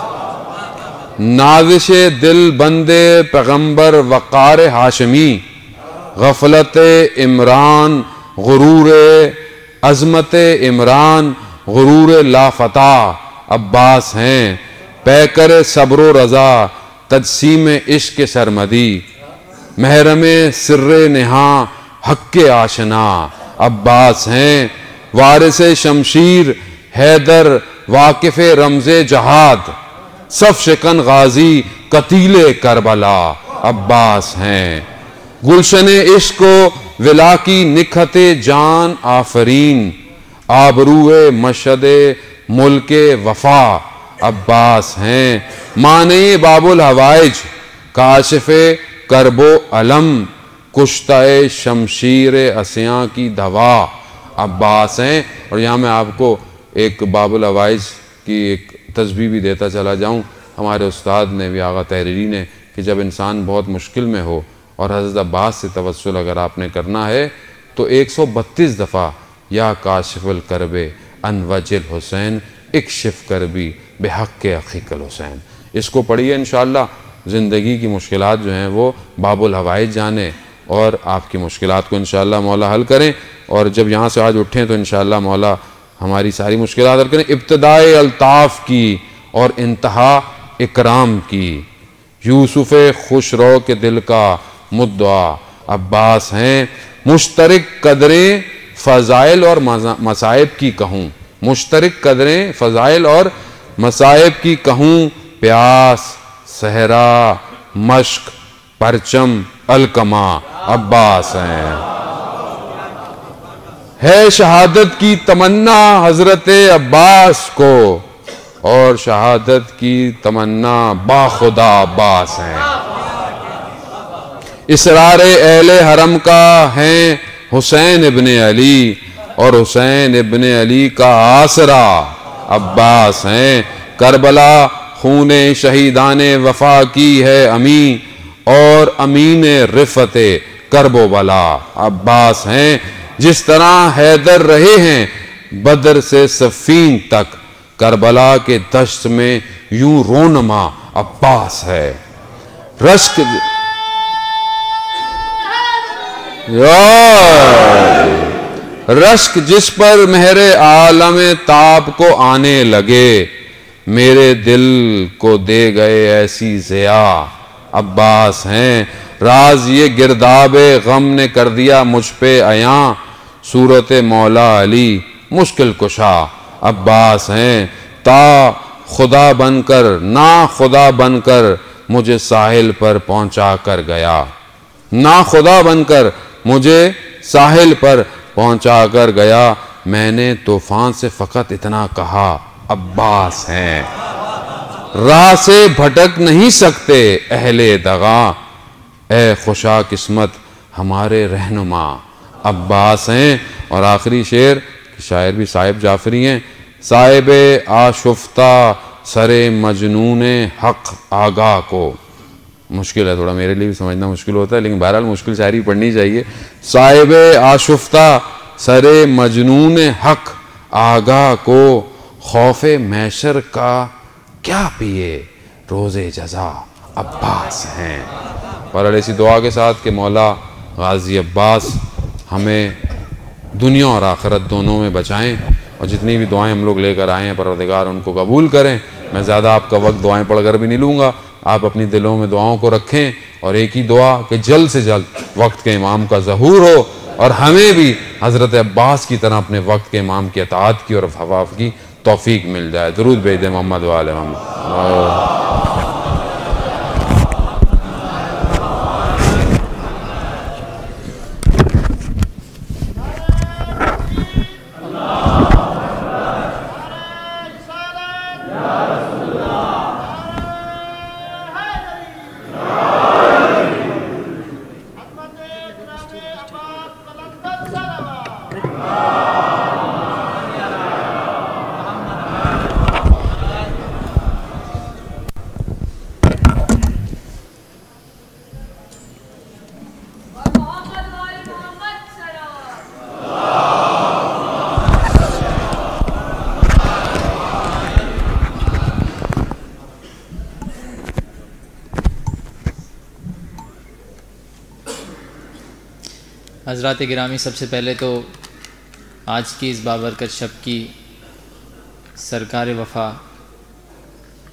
نازش دل بندے پیغمبر وقار ہاشمی، غفلت عمران غرور عظمت عمران غرور لافتہ عباس ہیں، پیکر صبر و رضا تجسیم عشق سرمدی، محرم سر نہاں حق کے آشنا عباس ہیں، وارث شمشیر حیدر واقف رمز جہاد، صف شکن غازی قتیل کربلا عباس ہیں، گلشن عشق و ولا کی نکھت جان آفرین، آبروئے مشہد ملک وفا عباس ہیں، مانع باب الحوائج کاشف کرب و علم، کشتہ شمشیر اسیاں کی دوا عباس ہیں۔ اور یہاں میں آپ کو ایک باب الحوائج کی ایک تسبیح بھی دیتا چلا جاؤں، ہمارے استاد نے بھی، آغا تحریری نے، کہ جب انسان بہت مشکل میں ہو اور حضرت عباس سے توسل اگر آپ نے کرنا ہے تو 132 دفعہ یا کاشف الکرب ان وجل حسین اکشف کربی بحق اخیک الحسین، اس کو پڑھیے انشاءاللہ زندگی کی مشکلات جو ہیں وہ باب الحوائج جانے اور آپ کی مشکلات کو انشاءاللہ مولا حل کریں۔ اور جب یہاں سے آج اٹھیں تو انشاءاللہ مولا ہماری ساری مشکلات حل کریں، ابتدائے الطاف کی اور انتہا اکرام کی، یوسف خوش رو کے دل کا مدعا عباس ہیں، مشترک قدریں فضائل اور مصائب کی کہوں، مشترک قدریں فضائل اور مصائب کی کہوں، پیاس صحرا مشق پرچم الکما عباس ہیں، ہے شہادت کی تمنا حضرت عباس کو، اور شہادت کی تمنا با خدا عباس ہیں، اسرار اہل حرم کا ہیں حسین ابن علی، اور حسین ابن علی کا آسرا عباس ہیں، کربلا خون شہیدان وفا کی ہے امی، اور امین رفت کرب و بلا عباس ہیں، جس طرح حیدر رہے ہیں بدر سے صفین تک، کربلا کے دشت میں یوں رونما عباس ہے، رشک جس پر مہر عالم تاب کو آنے لگے، میرے دل کو دے گئے ایسی ضیا عباس ہیں، راز یہ گرداب غم نے کر دیا مجھ پہ عیاں، صورت مولا علی مشکل کشا عباس ہیں، تا خدا بن کر نا خدا بن کر مجھے ساحل پر پہنچا کر گیا، نا خدا بن کر مجھے ساحل پر پہنچا کر گیا، میں نے طوفان سے فقط اتنا کہا عباس ہیں، راہ سے بھٹک نہیں سکتے اہل دغا، اے خوشا قسمت ہمارے رہنما عباس ہیں۔ اور آخری شعر، شاعر بھی صاحب جعفری ہیں، صاحب آشفتہ سر مجنون حق آگاہ کو، مشکل ہے تھوڑا، میرے لیے بھی سمجھنا مشکل ہوتا ہے لیکن بہرحال مشکل شاعری پڑھنی چاہیے، صاحب آشفتہ سر مجنون حق آگاہ کو، خوف محشر کا کیا پیے روز جزا عباس ہیں۔ اور ایسی دعا کے ساتھ کہ مولا غازی عباس ہمیں دنیا اور آخرت دونوں میں بچائیں، اور جتنی بھی دعائیں ہم لوگ لے کر آئے ہیں پروردگار ان کو قبول کریں۔ میں زیادہ آپ کا وقت دعائیں پڑھ کر بھی نہیں لوں گا، آپ اپنی دلوں میں دعاؤں کو رکھیں، اور ایک ہی دعا کہ جلد سے جلد وقت کے امام کا ظہور ہو، اور ہمیں بھی حضرت عباس کی طرح اپنے وقت کے امام کی اطاعت کی اور حفاظت کی توفیق مل جائے۔ درود بھیج دیں محمد و آل محمد۔ حضرات گرامی، سب سے پہلے تو آج کی اس بابرکت شب کی سرکار وفا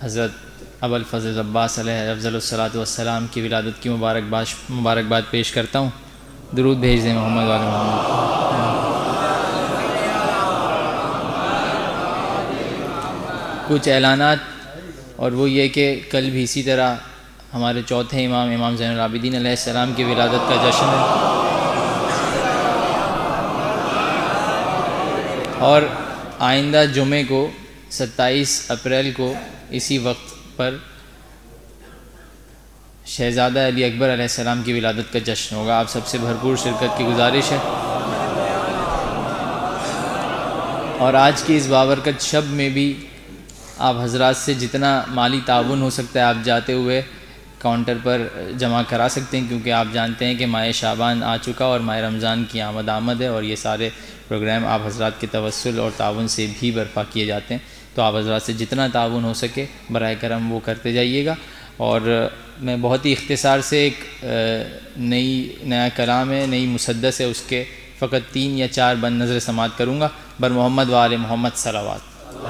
حضرت ابوالفضل عباس علیہ افضل الصلاۃ والسلام کی ولادت کی مبارکباد پیش کرتا ہوں. درود بھیج دیں محمد والے محمد. کچھ اعلانات، اور وہ یہ کہ کل بھی اسی طرح ہمارے چوتھے امام زین العابدین علیہ السلام کی ولادت کا جشن ہے، اور آئندہ جمعے کو 27 اپریل کو اسی وقت پر شہزادہ علی اکبر علیہ السلام کی ولادت کا جشن ہوگا. آپ سب سے بھرپور شرکت کی گزارش ہے. اور آج کی اس بابرکت شب میں بھی آپ حضرات سے جتنا مالی تعاون ہو سکتا ہے آپ جاتے ہوئے کاؤنٹر پر جمع کرا سکتے ہیں، کیونکہ آپ جانتے ہیں کہ ماہ شعبان آ چکا اور ماہ رمضان کی آمد ہے، اور یہ سارے پروگرام آپ حضرات کے توسل اور تعاون سے بھی برپا کیے جاتے ہیں. تو آپ حضرات سے جتنا تعاون ہو سکے براہ کرم وہ کرتے جائیے گا. اور میں بہت ہی اختصار سے ایک نیا کلام ہے، نئی مسدس ہے، اس کے فقط 3 یا 4 بند نظر سماعت کروں گا. بر محمد و آل محمد صلوات.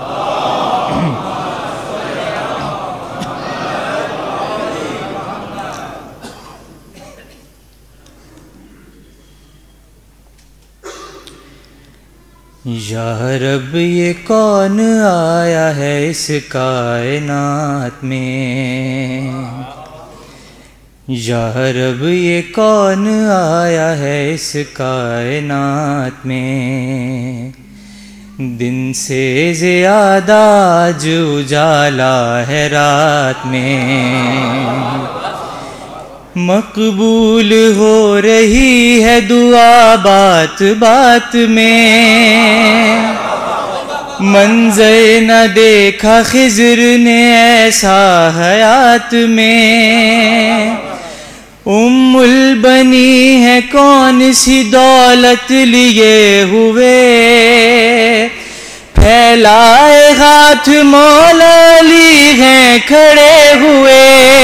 یا رب یہ کون آیا ہے اس کائنات میں، یا رب یہ کون آیا ہے اس کائنات میں، دن سے زیادہ آج اجالا ہے رات میں، مقبول ہو رہی ہے دعا بات بات میں، منظر نہ دیکھا خضر نے ایسا حیات میں، البنی ہے کون سی دولت لیے ہوئے، پھیلائے ہاتھ مولا علی ہیں کھڑے ہوئے،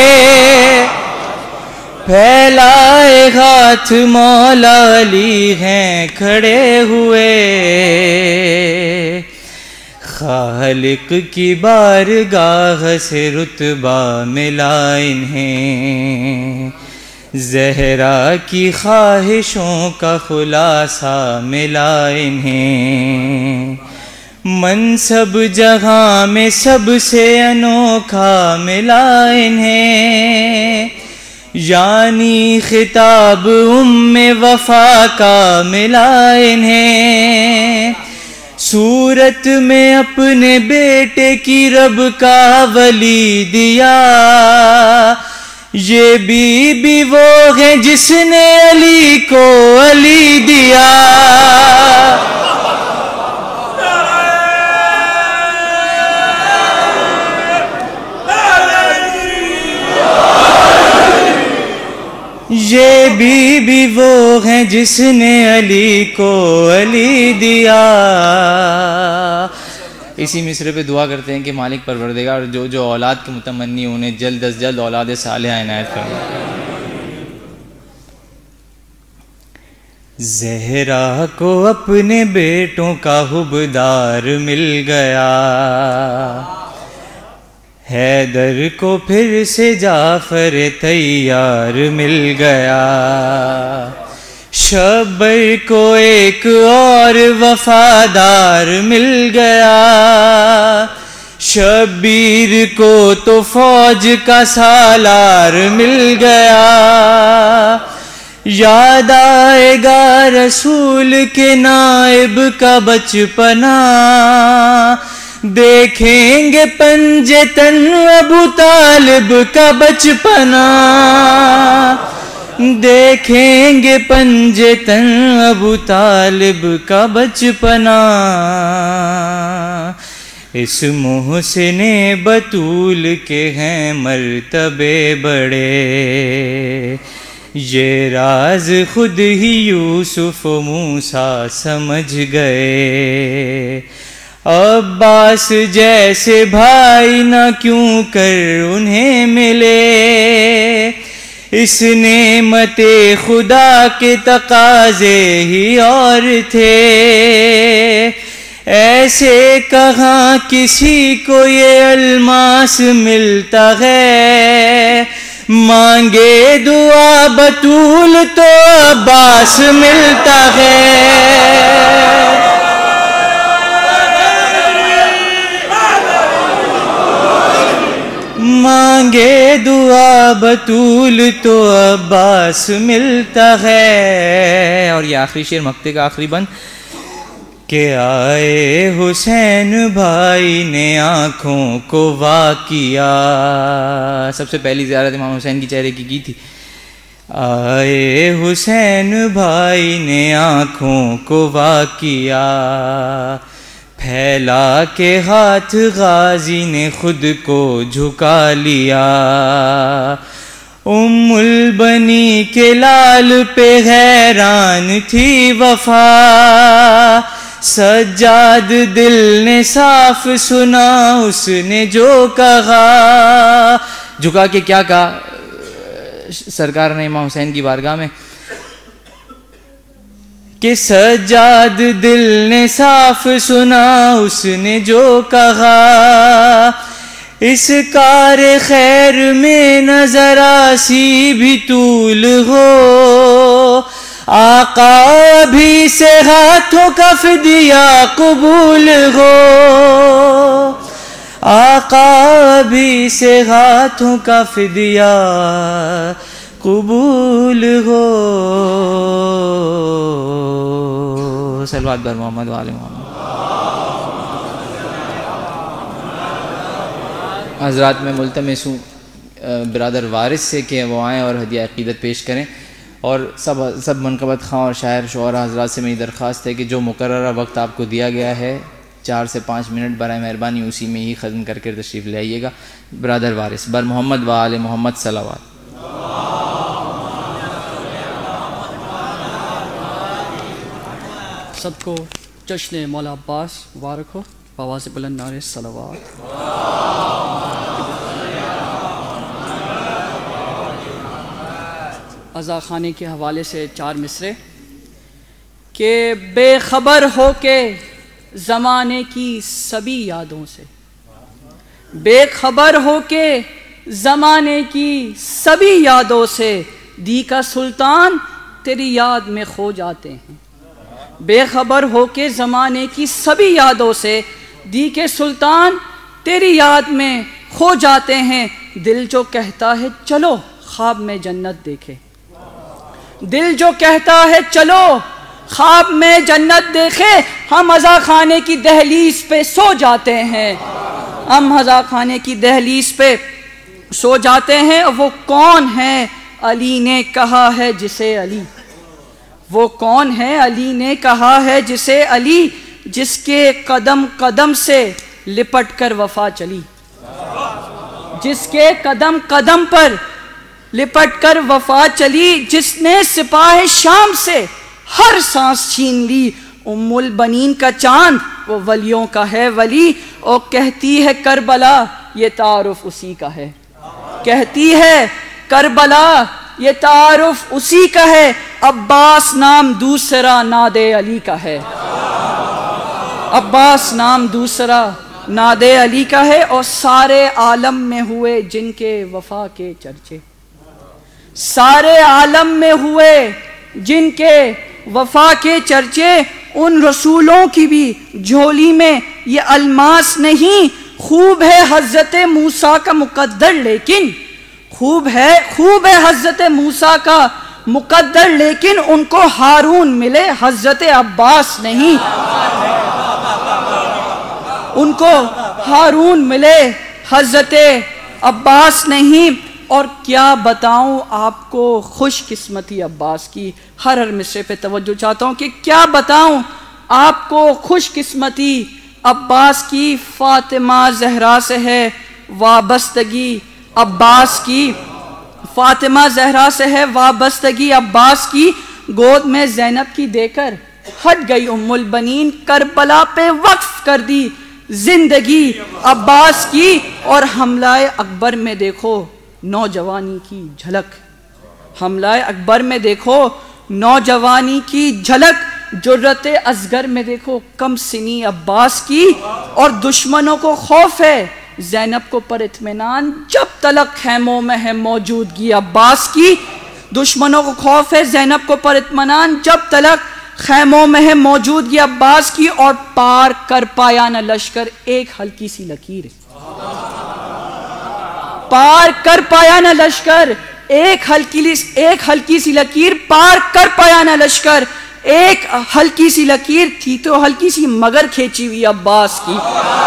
پھیلائے ہاتھ مولا علی ہیں کھڑے ہوئے، خالق کی بارگاہ سے رتبہ ملا انہیں، زہرا کی خواہشوں کا خلاصہ ملا انہیں، منصب جہاں میں سب سے انوکھا ملا انہیں، یعنی خطاب وفا کا ملا انہیں، صورت میں اپنے بیٹے کی رب کا ولی دیا، یہ بی وہ ہے جس نے علی کو علی دیا، یہ بی وہ ہیں جس نے علی کو علی دیا. اسی مصرے پہ دعا کرتے ہیں کہ مالک پروردگار جو اولاد کے متمنی انہیں جلد از جلد اولاد صالحہ عنایت فرمائے. زہرا کو اپنے بیٹوں کا حبدار مل گیا، حیدر کو پھر سے جعفر طیار مل گیا، شبر کو ایک اور وفادار مل گیا، شبیر کو تو فوج کا سالار مل گیا، یاد آئے گا رسول کے نائب کا بچپنا، دیکھیں گے پنجے تن ابو طالب کا بچپنا، دیکھیں گے پنجے تن ابو طالب کا بچپنا، اس محسن بطول کے ہیں مرتبے بڑے، یہ راز خود ہی یوسف و موسیٰ سمجھ گئے، عباس جیسے بھائی نہ کیوں کر انہیں ملے، اس نعمت خدا کے تقاضے ہی اور تھے، ایسے کہاں کسی کو یہ الماس ملتا ہے، مانگے دعا بطول تو عباس ملتا ہے۔ مانگے دعا بطول تو عباس ملتا ہے۔ اور یہ آخری شعر مقطع کا آخری بند کہ آئے حسین بھائی نے آنکھوں کو وا کیا۔ سب سے پہلی زیارت امام حسین کی چہرے کی تھی۔ آئے حسین بھائی نے آنکھوں کو وا کیا، پھیلا کے ہاتھ غازی نے خود کو جھکا لیا، ام البنی کے لال پہ حیران تھی وفا، سجاد دل نے صاف سنا اس نے جو کہا۔ جھکا کے کیا کہا سرکار نے امام حسین کی بارگاہ میں کہ سجاد دل نے صاف سنا اس نے جو کہا، اس کار خیر میں نہ ذرا سی بھی طول ہو، آقا بھی سے ہاتھوں کا فدیہ قبول ہو، آقا بھی سے ہاتھوں کا فدیہ قبول ہو۔ صلوات بر محمد و آل محمد۔ حضرات میں ملتمس ہوں برادر وارث سے کہ وہ آئیں اور ہدیہ عقیدت پیش کریں، اور سب منقبت خواں اور شاعر شعراء حضرات سے میری درخواست ہے کہ جو مقررہ وقت آپ کو دیا گیا ہے 4 سے 5 منٹ برائے مہربانی اسی میں ہی ختم کر کے تشریف لے آئیے گا۔ برادر وارث بر محمد و آل محمد صلوات۔ سب کو جشن مولا عباس مبارک ہو، بآواز بلند نعرے صلوات۔ عزا خانے کے حوالے سے 4 مصرے کہ بے خبر ہو کے زمانے کی سبھی یادوں سے، بے خبر ہو کے زمانے کی سبھی یادوں سے، دی کا سلطان تیری یاد میں کھو جاتے ہیں، بے خبر ہو کے زمانے کی سبھی یادوں سے، دی کے سلطان تیری یاد میں کھو جاتے ہیں، دل جو کہتا ہے چلو خواب میں جنت دیکھے، دل جو کہتا ہے چلو خواب میں جنت دیکھے، ہم عزا خانے کی دہلیز پہ سو جاتے ہیں، ہم عزا خانے کی دہلیز پہ سو جاتے ہیں۔ وہ کون ہے علی نے کہا ہے جسے علی، وہ کون ہے علی نے کہا ہے جسے علی، جس کے قدم قدم سے لپٹ کر وفا چلی، جس کے قدم قدم پر لپٹ کر وفا چلی، جس نے سپاہ شام سے ہر سانس چھین لی، ام البنین کا چاند وہ ولیوں کا ہے ولی، اور کہتی ہے کربلا یہ تعارف اسی کا ہے، کہتی ہے کربلا یہ تعارف اسی کا ہے، عباس نام دوسرا ناد علی کا ہے، عباس نام دوسرا ناد علی کا ہے، اور سارے عالم میں ہوئے جن کے وفا کے چرچے، سارے عالم میں ہوئے جن کے وفا کے چرچے، ان رسولوں کی بھی جھولی میں یہ الماس نہیں، خوب ہے حضرت موسیٰ کا مقدر لیکن خوب ہے حضرت موسیٰ کا مقدر لیکن ان کو ہارون ملے حضرت عباس نہیں، ان کو ہارون ملے حضرت عباس نہیں۔ اور کیا بتاؤں آپ کو خوش قسمتی عباس کی، ہر مصرے پہ توجہ چاہتا ہوں کہ کیا بتاؤں آپ کو خوش قسمتی عباس کی، فاطمہ زہرا سے ہے وابستگی عباس کی، فاطمہ زہرا سے ہے وابستگی عباس کی، گود میں زینب کی دے کر ہٹ گئی ام البنین، کربلا پہ وقف کر دی زندگی عباس کی، اور حملہ اکبر میں دیکھو نوجوانی کی جھلک، حملہ اکبر میں دیکھو نوجوانی کی جھلک، جرت اصغر میں دیکھو کم سنی عباس کی، اور دشمنوں کو خوف ہے زینب کو پر اطمینان جب تلک خیموں میں ہے موجودگی عباس کی، دشمنوں کو خوف ہے زینب کو پر اطمینان جب تلک خیموں میں ہے موجودگی عباس کی، اور پار کر پایا نہ لشکر ایک ہلکی سی لکیر، پار کر پایا نہ لشکر ایک ہلکی سی لکیر، پار کر پایا نہ لشکر ایک ہلکی سی لکیر، تھی تو ہلکی سی مگر کھینچی ہوئی عباس کی۔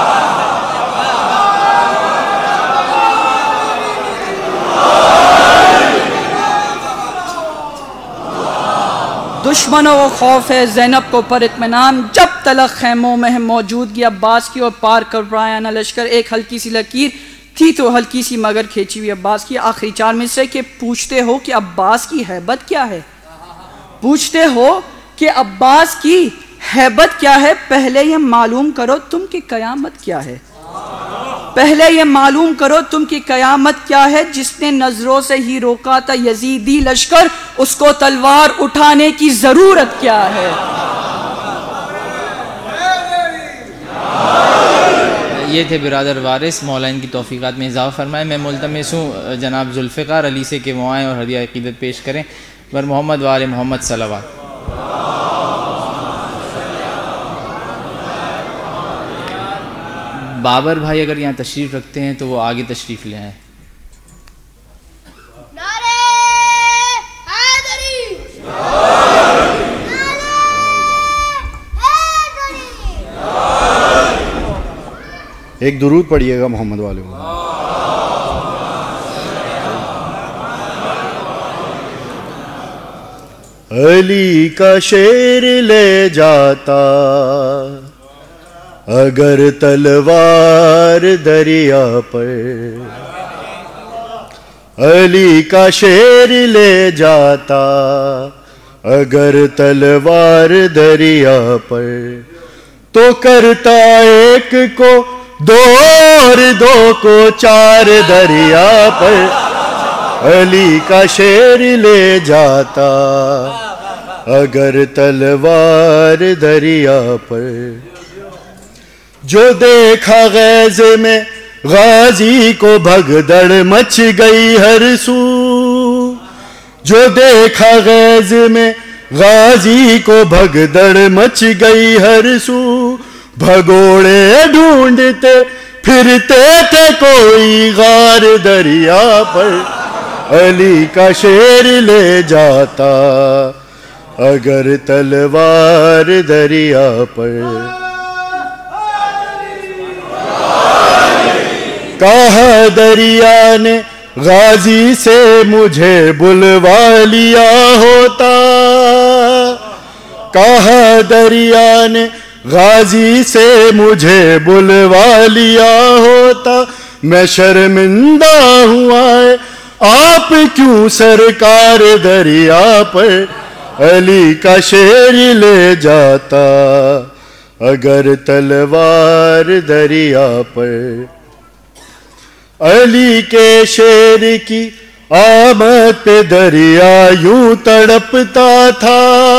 دشمنوں کو خوف ہے زینب کو پر اطمینان جب تلک خیموں میں ہے موجودگی عباس کی، اور پار کر پایا نہ لشکر ایک ہلکی سی لکیر، تھی تو ہلکی سی مگر کھینچی ہوئی عباس کی۔ آخری 4 مصرے کہ پوچھتے ہو کہ عباس کی ہیبت کیا ہے، پوچھتے ہو کہ عباس کی ہیبت کیا ہے، پہلے یہ معلوم کرو تم کی قیامت کیا ہے، پہلے یہ معلوم کرو تم کی قیامت کیا ہے، جس نے نظروں سے ہی روکا تھا یزیدی لشکر، اس کو تلوار اٹھانے کی ضرورت کیا ہے۔ یہ تھے برادر وارث، مولا ان کی توفیقات میں اضافہ فرمائے۔ میں ملتمس ہوں جناب ذوالفقار علی سے کہ وہ آئیں اور ہدیہ عقیدت پیش کریں بر محمد و آل محمد صلوات۔ بابر بھائی اگر یہاں تشریف رکھتے ہیں تو وہ آگے تشریف لے آئیں۔ ایک درود پڑھیے گا محمد والے۔ علی کا شیر لے جاتا اگر تلوار دریا پر، علی کا شیر لے جاتا اگر تلوار دریا پر، تو کرتا ایک کو 2 اور 2 کو 4 دریا پر، علی کا شیر لے جاتا اگر تلوار دریا پر۔ جو دیکھا غیظ میں غازی کو بھگدڑ مچ گئی ہر سو، جو دیکھا غیظ میں غازی کو بھگدڑ مچ گئی ہر سو، بھگوڑے ڈھونڈتے پھرتے تھے کوئی غار دریا پر، علی کا شیر لے جاتا اگر تلوار دریا پر۔ کہا دریا نے غازی سے مجھے بلوا لیا ہوتا، کہا دریا نے غازی سے مجھے بلوا لیا ہوتا، میں شرمندہ ہوا ہے آپ کیوں سرکار دریا پر، علی کا شیر لے جاتا اگر تلوار دریا پر۔ علی کے شیر کی آمد پہ دریا یوں تڑپتا تھا،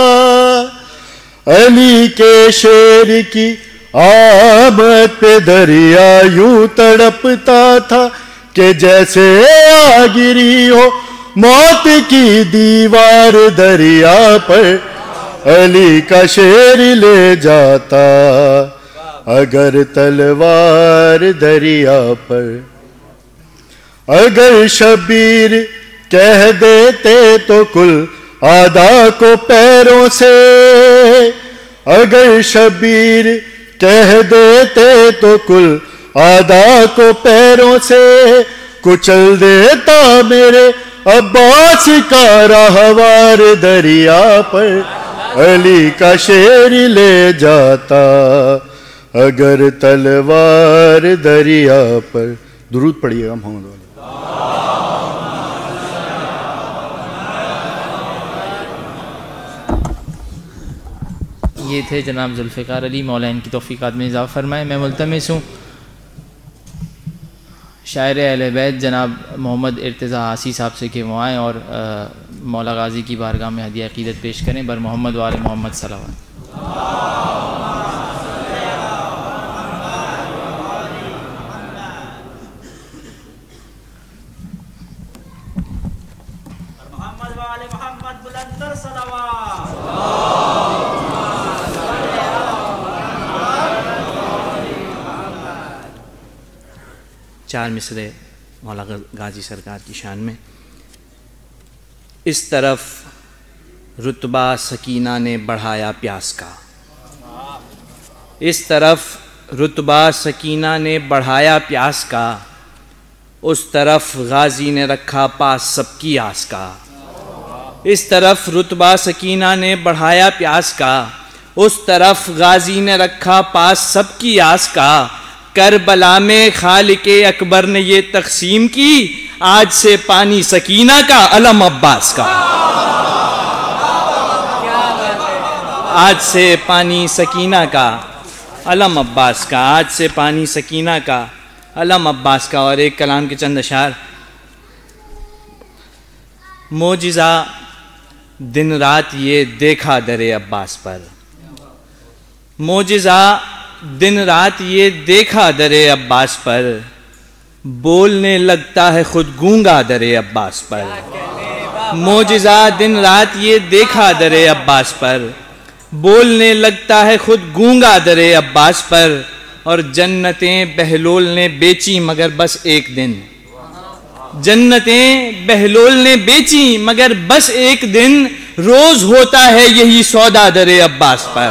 علی کے شیر کی آمد پہ دریا یوں تڑپتا تھا، کہ جیسے آ گری ہو موت کی دیوار دریا پر، علی کا شیر لے جاتا اگر تلوار دریا پر۔ اگر شبیر کہہ دیتے تو کل آدھا کو پیروں سے، اگر شبیر کہہ دیتے تو کل آدھا کو پیروں سے، کچل دیتا میرے عباس کا راہوار دریا پر، علی کا شیر لے جاتا اگر تلوار دریا پر۔ درود پڑھیے گا محمد والے۔ یہ تھے جناب ذوالفقار علی، مولا ان کی توفیقات میں اضافہ فرمائے۔ میں ملتمس ہوں شاعر اہل بیت جناب محمد ارتضیٰ عاصی صاحب سے کہ وہ آئیں اور مولا غازی کی بارگاہ میں ہدیہ عقیدت پیش کریں بر محمد و آل محمد صلوات۔ محمد والے محمد بلندر صلوات. چار مصرے مولا غازی سرکار کی شان میں. اس طرف رتبہ سکینہ نے بڑھایا پیاس کا، اس طرف رتبہ سکینہ نے بڑھایا پیاس کا، اس طرف غازی نے رکھا پاس سب کی آس کا. اس طرف رتبہ سکینہ نے بڑھایا پیاس کا، اس طرف غازی نے رکھا پاس سب کی آس کا. کربلا میں خالق اکبر نے یہ تقسیم کی، آج سے پانی سکینہ کا علم عباس کا. آج سے پانی سکینہ کا علم عباس کا، آج سے پانی سکینہ کا علم عباس کا. اور ایک کلام کے چند اشعار. معجزہ دن رات یہ دیکھا در عباس پر، معجزہ دن رات یہ دیکھا در عباس پر، بولنے لگتا ہے خود گونگا در عباس پر. معجزہ دن رات یہ دیکھا در عباس پر، بولنے لگتا ہے خود گونگا در عباس پر. اور جنتیں بہلول نے بیچی مگر بس ایک دن، جنتیں بہلول نے بیچی مگر بس ایک دن، روز ہوتا ہے یہی سودا در عباس پر.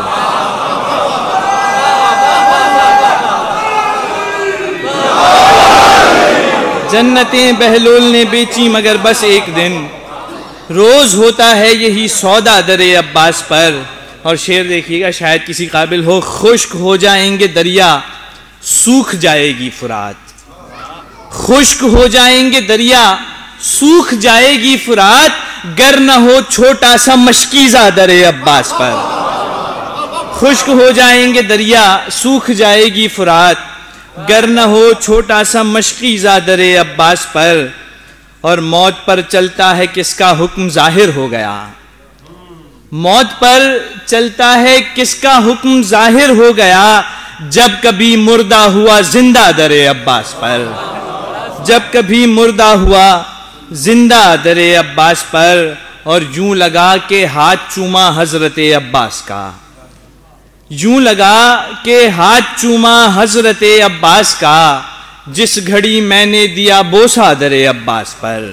جنتیں بہلول نے بیچی مگر بس ایک دن، روز ہوتا ہے یہی سودا در عباس پر. اور شعر دیکھیے گا، شاید کسی قابل ہو. خشک ہو جائیں گے دریا سوکھ جائے گی فرات، خشک ہو جائیں گے دریا سوکھ جائے گی فرات، گر نہ ہو چھوٹا سا مشکیزہ در عباس پر. خشک ہو جائیں گے دریا سوکھ جائے گی فرات، گر نہ ہو چھوٹا سا مشکیزہ در عباس پر. اور موت پر چلتا ہے کس کا حکم ظاہر ہو گیا، موت پر چلتا ہے کس کا حکم ظاہر ہو گیا، جب کبھی مردہ ہوا زندہ در عباس پر. جب کبھی مردہ ہوا زندہ در عباس پر. اور یوں لگا کہ ہاتھ چوما حضرت عباس کا، یوں لگا کہ ہاتھ چوما حضرت عباس کا، جس گھڑی میں نے دیا بوسہ در عباس پر.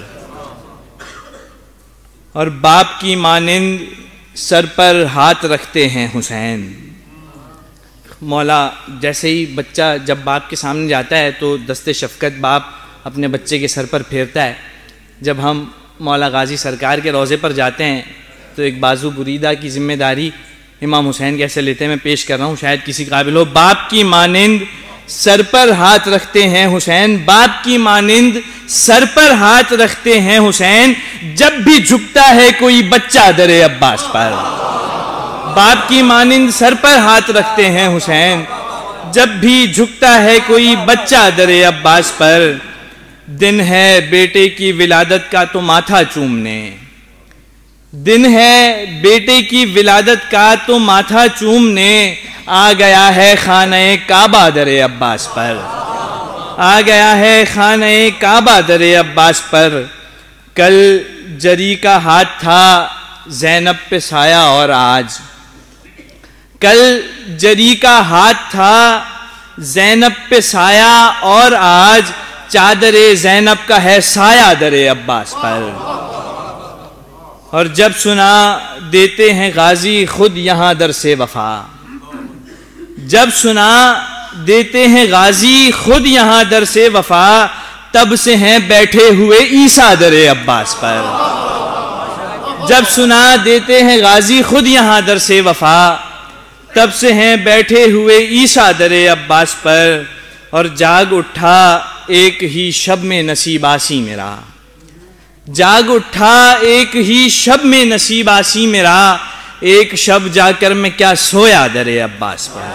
اور باپ کی مانند سر پر ہاتھ رکھتے ہیں حسین. مولا جیسے ہی بچہ جب باپ کے سامنے جاتا ہے تو دست شفقت باپ اپنے بچے کے سر پر پھیرتا ہے. جب ہم مولا غازی سرکار کے روضے پر جاتے ہیں تو ایک بازو بریدہ کی ذمہ داری امام حسین کیسے لیتے ہیں میں پیش کر رہا ہوں، شاید کسی قابل ہو. باپ کی مانند سر پر ہاتھ رکھتے ہیں حسین، باپ کی مانند سر پر ہاتھ رکھتے ہیں حسین، جب بھی جھکتا ہے کوئی بچہ در عباس پر. باپ کی مانند سر پر ہاتھ رکھتے ہیں حسین، جب بھی جھکتا ہے کوئی بچہ در عباس پر. دن ہے بیٹے کی ولادت کا تو ماتھا چومنے، دن ہے بیٹے کی ولادت کا تو ماتھا چومنے، آ گیا ہے خانہ کعبہ در عباس پر، آ گیا ہے خانہ کعبہ در عباس پر. کل جری کا ہاتھ تھا زینب پہ سایہ اور آج، کل جری کا ہاتھ تھا زینب پہ سایہ اور آج، چادر زینب کا ہے سایہ در عباس پر. اور جب سنا دیتے ہیں غازی خود یہاں در سے وفا، جب سنا دیتے ہیں غازی خود یہاں در سے وفا، تب سے ہیں بیٹھے ہوئے عیسیٰ در عباس پر. جب سنا دیتے ہیں غازی خود یہاں در سے وفا، تب سے ہیں بیٹھے ہوئے عیسیٰ در عباس پر. اور جاگ اٹھا ایک ہی شب میں نصیب آسی میرا، جاگ اٹھا ایک ہی شب میں نصیب آسی میرا، ایک شب جا کر میں کیا سویا در عباس پر.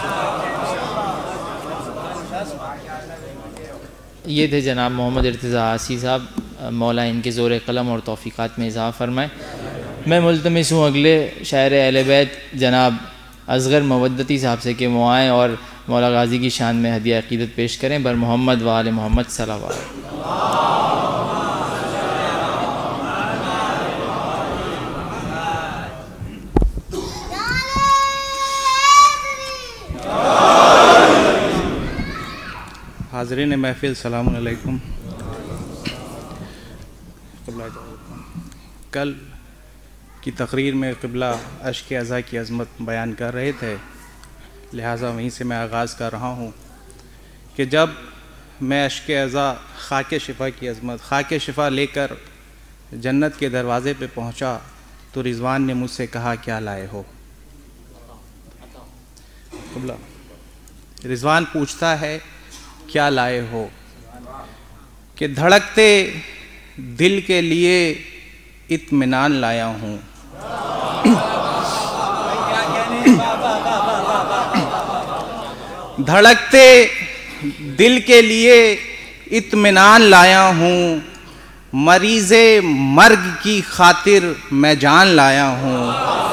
یہ تھے جناب محمد ارتضیٰ آسی صاحب، مولا ان کے زور قلم اور توفیقات میں اضافہ فرمائے. میں ملتمس ہوں اگلے شاعر اہل بیت جناب اصغر مودتی صاحب سے کہ وہ آئیں اور مولا غازی کی شان میں ہدیہ عقیدت پیش کریں بر محمد و آل محمد صلوات۔ حاضرین محفل سلام علیکم۔ کل کی تقریر میں قبلہ اشک اعضاء کی عظمت بیان کر رہے تھے، لہٰذا وہیں سے میں آغاز کر رہا ہوں کہ جب میں اشک اعضاء خاک شفا کی عظمت خاک شفا لے کر جنت کے دروازے پہ پہنچا تو رضوان نے مجھ سے کہا کیا لائے ہو؟ قبلہ رضوان پوچھتا ہے کیا لائے ہو؟ کہ دھڑکتے دل کے لیے اطمینان لایا ہوں۔ دھڑکتے دل کے لیے اطمینان لایا ہوں، مریض مرگ کی خاطر میں جان لایا ہوں۔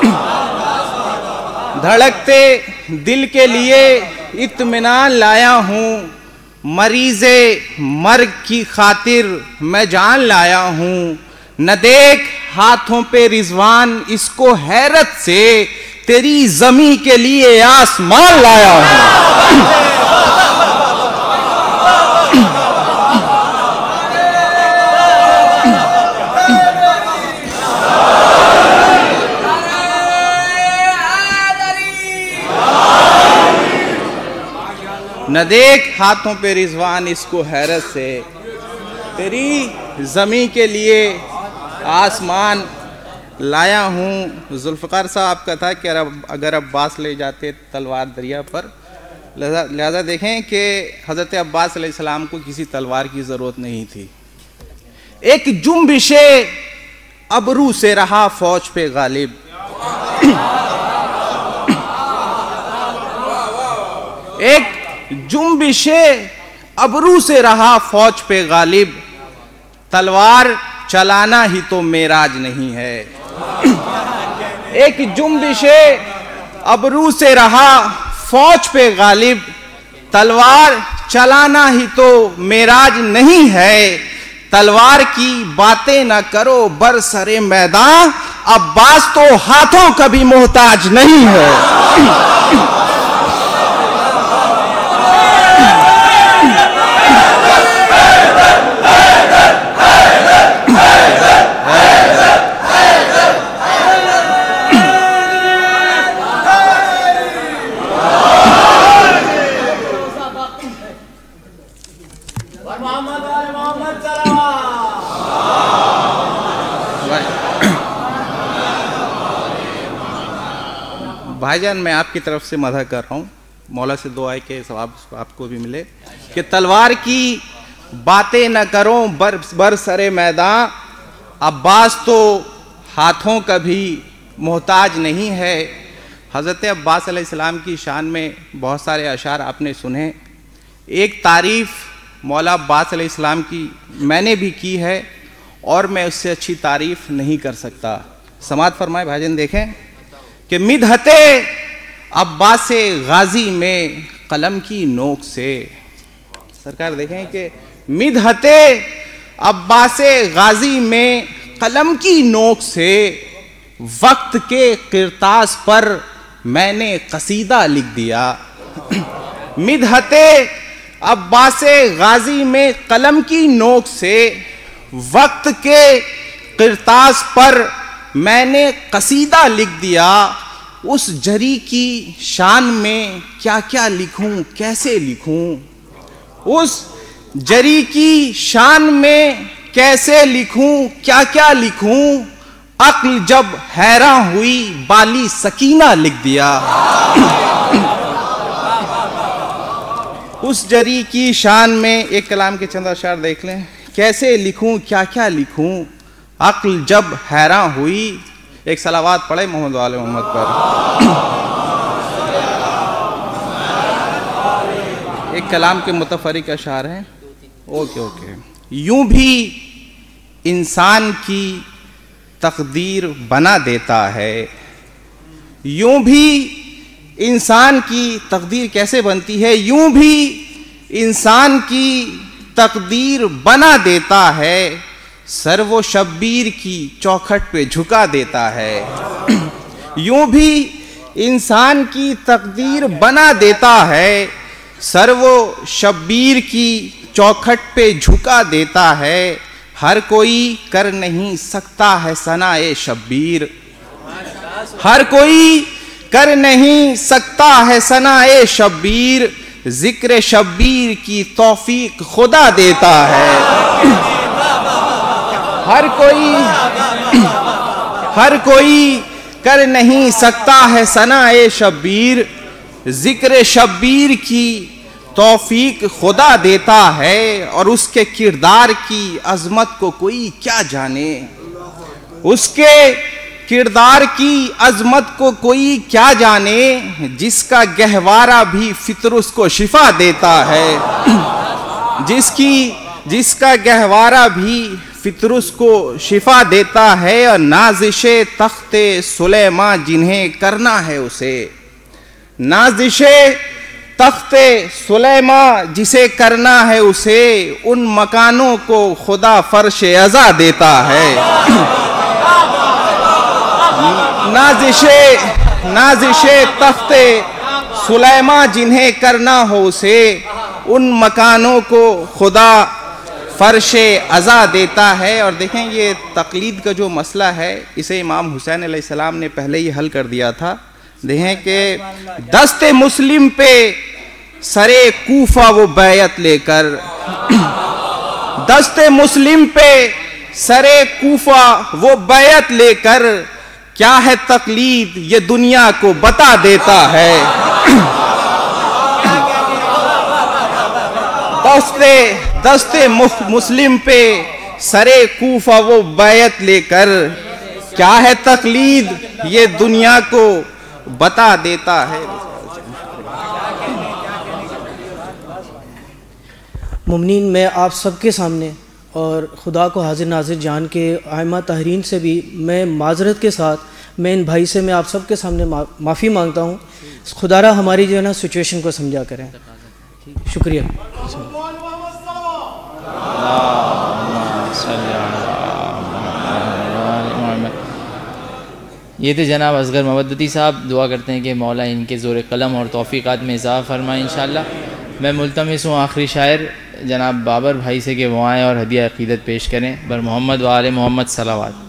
دھڑکتے دل کے لیے اطمینان لایا ہوں، مریض مرگ کی خاطر میں جان لایا ہوں۔ نہ دیکھ ہاتھوں پہ رضوان اس کو حیرت سے، تیری زمیں کے لیے آسمان لایا ہوں۔ نہ دیکھ ہاتھوں پہ رضوان اس کو حیرت سے، تیری زمیں کے لیے آسمان لایا ہوں۔ ذوالفقار صاحب کا تھا کہ اگر عباس لے جاتے تلوار دریا پر، لہذا دیکھیں کہ حضرت عباس علیہ السلام کو کسی تلوار کی ضرورت نہیں تھی۔ ایک جنبش ابرو سے رہا فوج پہ غالب، ایک جنبش ابرو سے رہا فوج پہ غالب، تلوار چلانا ہی تو معراج نہیں ہے۔ ایک جنبش ابرو سے رہا فوج پہ غالب، تلوار چلانا ہی تو معراج نہیں ہے۔ تلوار کی باتیں نہ کرو برسر میدان، عباس تو ہاتھوں کا بھی محتاج نہیں ہے۔ بھائی جان میں آپ کی طرف سے مدح کر رہا ہوں، مولا سے دعا ہے کہ ثواب آپ کو بھی ملے، کہ تلوار کی باتیں نہ کرو برسر میدان، عباس تو ہاتھوں کا بھی محتاج نہیں ہے۔ حضرت عباس علیہ السلام کی شان میں بہت سارے اشعار آپ نے سنے، ایک تعریف مولا عباس علیہ السلام کی میں نے بھی کی ہے اور میں اس سے اچھی تعریف نہیں کر سکتا۔ سماعت فرمائے بھائی جان، دیکھیں کہ مدحت عباس غازی میں قلم کی نوک سے، سرکار دیکھیں کہ مدحت عباس غازی میں قلم کی نوک سے، وقت کے کرتاس پر میں نے قصیدہ لکھ دیا۔ مدحت عباس غازی میں قلم کی نوک سے، وقت کے کرتاس پر میں نے قصیدہ لکھ دیا۔ اس جری کی شان میں کیا کیا لکھوں کیسے لکھوں، اس جری کی شان میں کیسے لکھوں کیا کیا لکھوں، عقل جب حیران ہوئی بالی سکینہ لکھ دیا۔ اس جری کی شان میں ایک کلام کے چند اشعار دیکھ لیں، کیسے لکھوں کیا کیا لکھوں، عقل جب حیران ہوئی۔ ایک صلوات پڑھے محمد وآل محمد پر۔ ایک کلام کے متفرق اشعار ہیں، اوکے۔ یوں بھی انسان کی تقدیر بنا دیتا ہے، یوں بھی انسان کی تقدیر کیسے بنتی ہے؟ یوں بھی انسان کی تقدیر بنا دیتا ہے، سر و شبیر کی چوکھٹ پہ جھکا دیتا ہے۔ یوں بھی انسان کی تقدیر بنا دیتا ہے، سر و شبیر کی چوکھٹ پہ جھکا دیتا ہے، ہر کوئی کر نہیں سکتا ہے ثنائے شبیر، ہر کوئی کر نہیں سکتا ہے ثنائے شبیر، ذکر شبیر کی توفیق خدا دیتا ہے۔ ہر کوئی کر نہیں سکتا ہے ثنائے شبیر، ذکر شبیر کی توفیق خدا دیتا ہے، اور اس کے کردار کی عظمت کو کوئی کیا جانے، اس کے کردار کی عظمت کو کوئی کیا جانے، جس کا گہوارہ بھی فطر اس کو شفا دیتا ہے، جس کا گہوارہ بھی فطر اس کو شفا دیتا ہے، اور نازش تخت سلیماں جنہیں کرنا ہے اسے، نازش تخت سلیماں جسے کرنا ہے اسے، ان مکانوں کو خدا فرش عزا دیتا ہے۔ نازش تخت سلیماں جنہیں کرنا ہو اسے، ان مکانوں کو خدا فرش عزا دیتا ہے۔ اور دیکھیں یہ تقلید کا جو مسئلہ ہے اسے امام حسین علیہ السلام نے پہلے ہی حل کر دیا تھا۔ دیکھیں کہ دست مسلم پہ سرے کوفہ وہ بیعت لے کر، دست مسلم پہ سرے کوفہ وہ بیعت لے کر، کیا ہے تقلید یہ دنیا کو بتا دیتا ہے۔ دست مسلم پہ سرے کوفہ وہ بیعت لے کر، کیا ہے تقلید یہ دنیا کو بتا دیتا ہے۔ مومنین، میں آپ سب کے سامنے اور خدا کو حاضر ناظر جان کے ائمہ طاہرین سے بھی میں معذرت کے ساتھ میں ان بھائی سے میں آپ سب کے سامنے معافی مانگتا ہوں۔ خدا را ہماری جو ہے نا سچویشن کو سمجھا کریں۔ شکریہ۔ یہ تھے جناب اصغر مودودی صاحب، دعا کرتے ہیں کہ مولا ان کے زور قلم اور توفیقات میں اضافہ فرمائے انشاءاللہ۔ میں ملتمس ہوں آخری شاعر جناب بابر بھائی سے کہ وہ آئیں اور ہدیہ عقیدت پیش کریں۔ بر محمد و آل محمد صلوات۔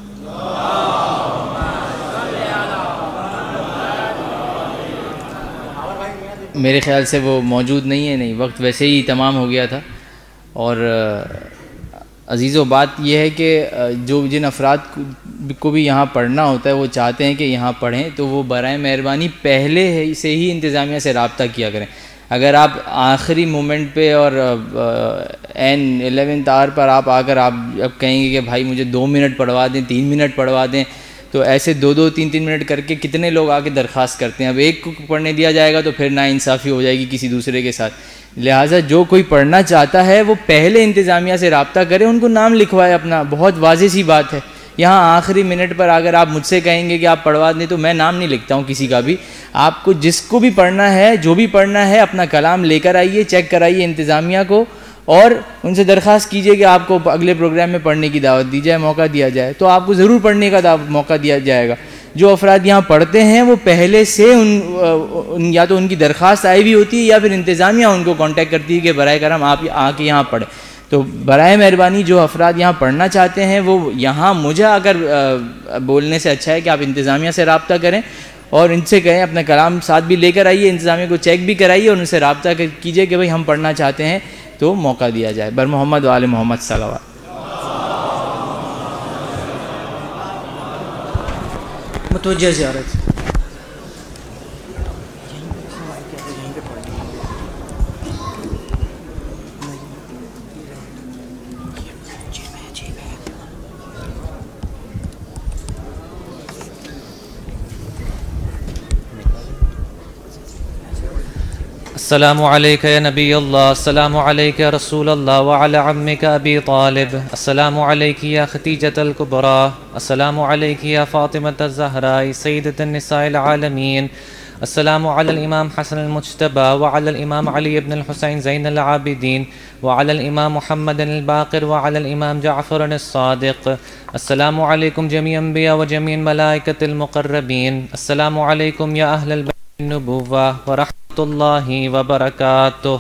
میرے خیال سے وہ موجود نہیں ہے، نہیں، وقت ویسے ہی تمام ہو گیا تھا۔ اور عزیزو بات یہ ہے کہ جو جن افراد کو بھی یہاں پڑھنا ہوتا ہے وہ چاہتے ہیں کہ یہاں پڑھیں، تو وہ برائے مہربانی پہلے سے ہی انتظامیہ سے رابطہ کیا کریں۔ اگر آپ آخری مومنٹ پہ اور این 11th آور پر آپ آ کر آپ اب کہیں گے کہ بھائی مجھے 2 منٹ پڑھوا دیں، 3 منٹ پڑھوا دیں، تو ایسے 2-2 3-3 منٹ کر کے کتنے لوگ آ کے درخواست کرتے ہیں۔ اب ایک کو پڑھنے دیا جائے گا تو پھر ناانصافی ہو جائے گی کسی دوسرے کے ساتھ۔ لہٰذا جو کوئی پڑھنا چاہتا ہے وہ پہلے انتظامیہ سے رابطہ کرے، ان کو نام لکھوائے اپنا۔ بہت واضح سی بات ہے، یہاں آخری منٹ پر اگر آپ مجھ سے کہیں گے کہ آپ پڑھوا دیں تو میں نام نہیں لکھتا ہوں کسی کا بھی۔ آپ کو جس کو بھی پڑھنا ہے، جو بھی پڑھنا ہے، اپنا کلام لے کر آئیے، چیک کرائیے انتظامیہ کو، اور ان سے درخواست کیجئے کہ آپ کو اگلے پروگرام میں پڑھنے کی دعوت دی جائے، موقع دیا جائے، تو آپ کو ضرور پڑھنے کا موقع دیا جائے گا۔ جو افراد یہاں پڑھتے ہیں وہ پہلے سے یا تو ان کی درخواست آئی ہوئی ہوتی ہے یا پھر انتظامیہ ان کو کانٹیکٹ کرتی ہے کہ برائے کرم آپ آ کے یہاں پڑھیں۔ تو برائے مہربانی جو افراد یہاں پڑھنا چاہتے ہیں وہ یہاں مجھے اگر بولنے سے اچھا ہے کہ آپ انتظامیہ سے رابطہ کریں اور ان سے کہیں اپنا کلام ساتھ بھی لے کر آئیے، انتظامیہ کو چیک بھی کرائیے اور ان سے رابطہ کیجئے کہ بھئی ہم پڑھنا چاہتے ہیں، تو موقع دیا جائے۔ بر محمد و آل محمد صلوات۔ متوجہ زیارت۔ السلام علیکہ یا نبی اللہ، السلام علیکہ یا رسول اللہ وعلی عمک ابی طالب، السلام علیکہ یا ختیجۃ الکبریٰ، السلام علیکہ یا فاطمۃ الزہراء سیدۃ النساء العالمین، السلام على الإمام حسن المجتبى وعلى الإمام علي بن الحسين زين العابدين وعلى الإمام محمد الباقر وعلى الإمام جعفر الصادق. السلام عليكم جميع الأنبياء وجميع الملائكة المقربين. السلام عليكم يا أهل البيت النبوة ورحمة الله وبركاته.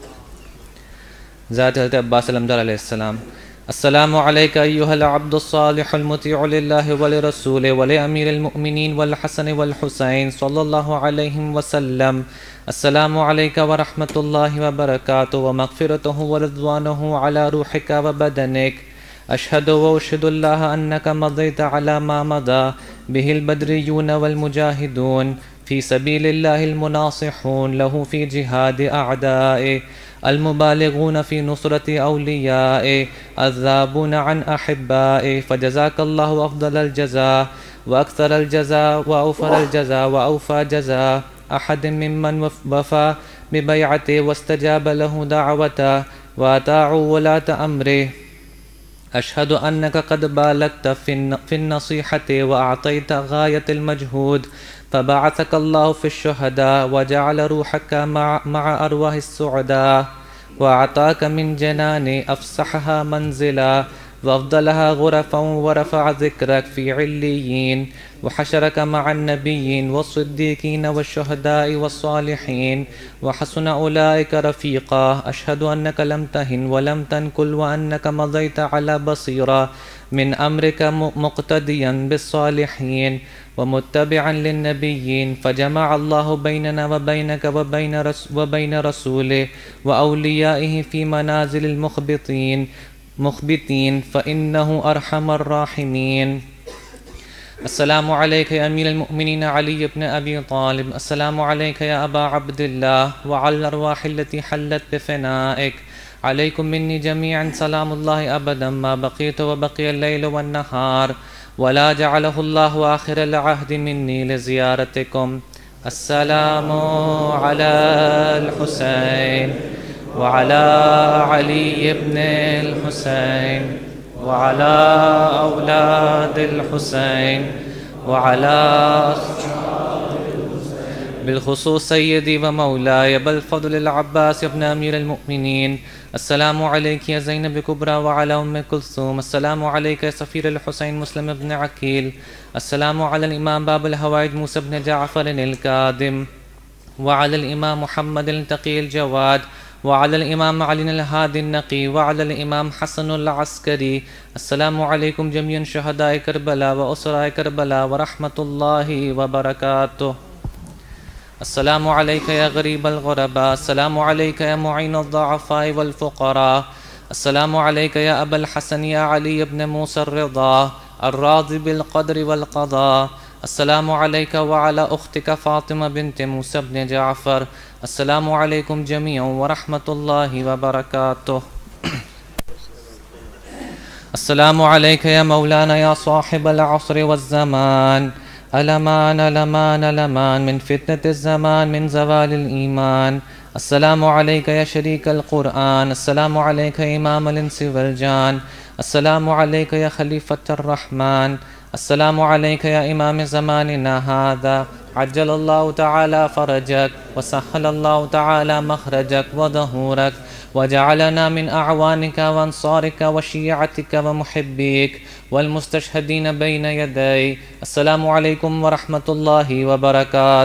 ذات حضرت عباس الحمدار علیہ السلام. السلام عليك أيها العبد الصالح المطيع لله ولرسوله ولأمير المؤمنين والحسن والحسين صلى الله عليه وسلم. السلام عليك ورحمة الله وبركاته ومغفرته ورضوانه على روحك وبدنك. أشهد وأشهد الله أنك مضيت على ما مضى به البدريون والمجاهدون في سبيل الله المناصحون له في جهاد أعدائه المبالغون في نصرة أوليائه الذابون عن أحبائه. فجزاك الله أفضل الجزاء وأكثر الجزاء وأوفر الجزاء وأوفى جزاء أحد ممن وفى ببيعته واستجاب له دعوته وأطاعوا ولاة أمره. أشهد أنك قد بالغت في النصيحة وأعطيت غاية المجهود فبعثك الله في الشهداء وجعل روحك مع أرواح السعداء وأعطاك من جنان أفسحها منزلا وأفضلها غرفا ورفع ذكرك في عليين وحشرك مع النبيين والصديقين والشهداء والصالحين وحسن أولئك رفيقا. أشهد أنك لم تهن ولم تنكل وأنك مضيت على بصيرة من أمرك مقتديا بالصالحين ومتبعا للنبيين. فجمع الله بيننا وبينك وبين رسوله وأوليائه في منازل المخبتين فإنه أرحم الراحمين. السلام عليك يا أمير المؤمنين علي بن أبي طالب. السلام عليك يا أبا عبد الله وعلى الأرواح التي حلت بفنائك. عليكم مني جميعا سلام الله أبدا ما بقيت وبقي الليل والنهار ولا جعله الله آخر العهد مني لزيارتكم. السلام على الحسين وعلى علي بن الحسين وعلى أولاد الحسين وعلى بالخصوص سيدي ومولاي بالفضل العباس ابن أمير المؤمنين. السلام عليك يا زينب كبرى وعلى أم كلثوم. السلام عليك يا سفير الحسين مسلم بن عقيل. السلام على الإمام باب الهوائج موسى بن جعفر الكاظم وعلى الإمام محمد التقي الجواد وعلى الإمام علي الهادي النقي وعلى الإمام حسن العسكري. السلام عليكم جميعا شهداء كربلاء وأسراء كربلاء ورحمة الله وبركاته. السلام عليك يا غريب الغرباء. السلام عليك يا معين الضعفاء والفقراء. السلام عليك يا أبا الحسن يا علي بن موسى الرضا الراضي بالقدر والقضاء. السلام عليك وعلى أختك فاطمة بنت موسى بن جعفر. السلام عليكم جميعا ورحمة الله وبركاته. السلام عليك يا مولانا يا صاحب العصر والزمان. الأمان الأمان الأمان من فتنة الزمان من زوال الإيمان. السلام عليك يا شريك القرآن. السلام عليك يا إمام الإنس والجان. السلام عليك يا خليفة الرحمن. السلام عليك يا إمام زماننا هذا. عجل الله تعالى فرجك وسهل الله تعالى مخرجك وظهورك وجعلنا من أعوانك وأنصارك وشيعتك ومحبيك والمستشهدين بين يدي. السلام عليكم ورحمة الله وبركاته.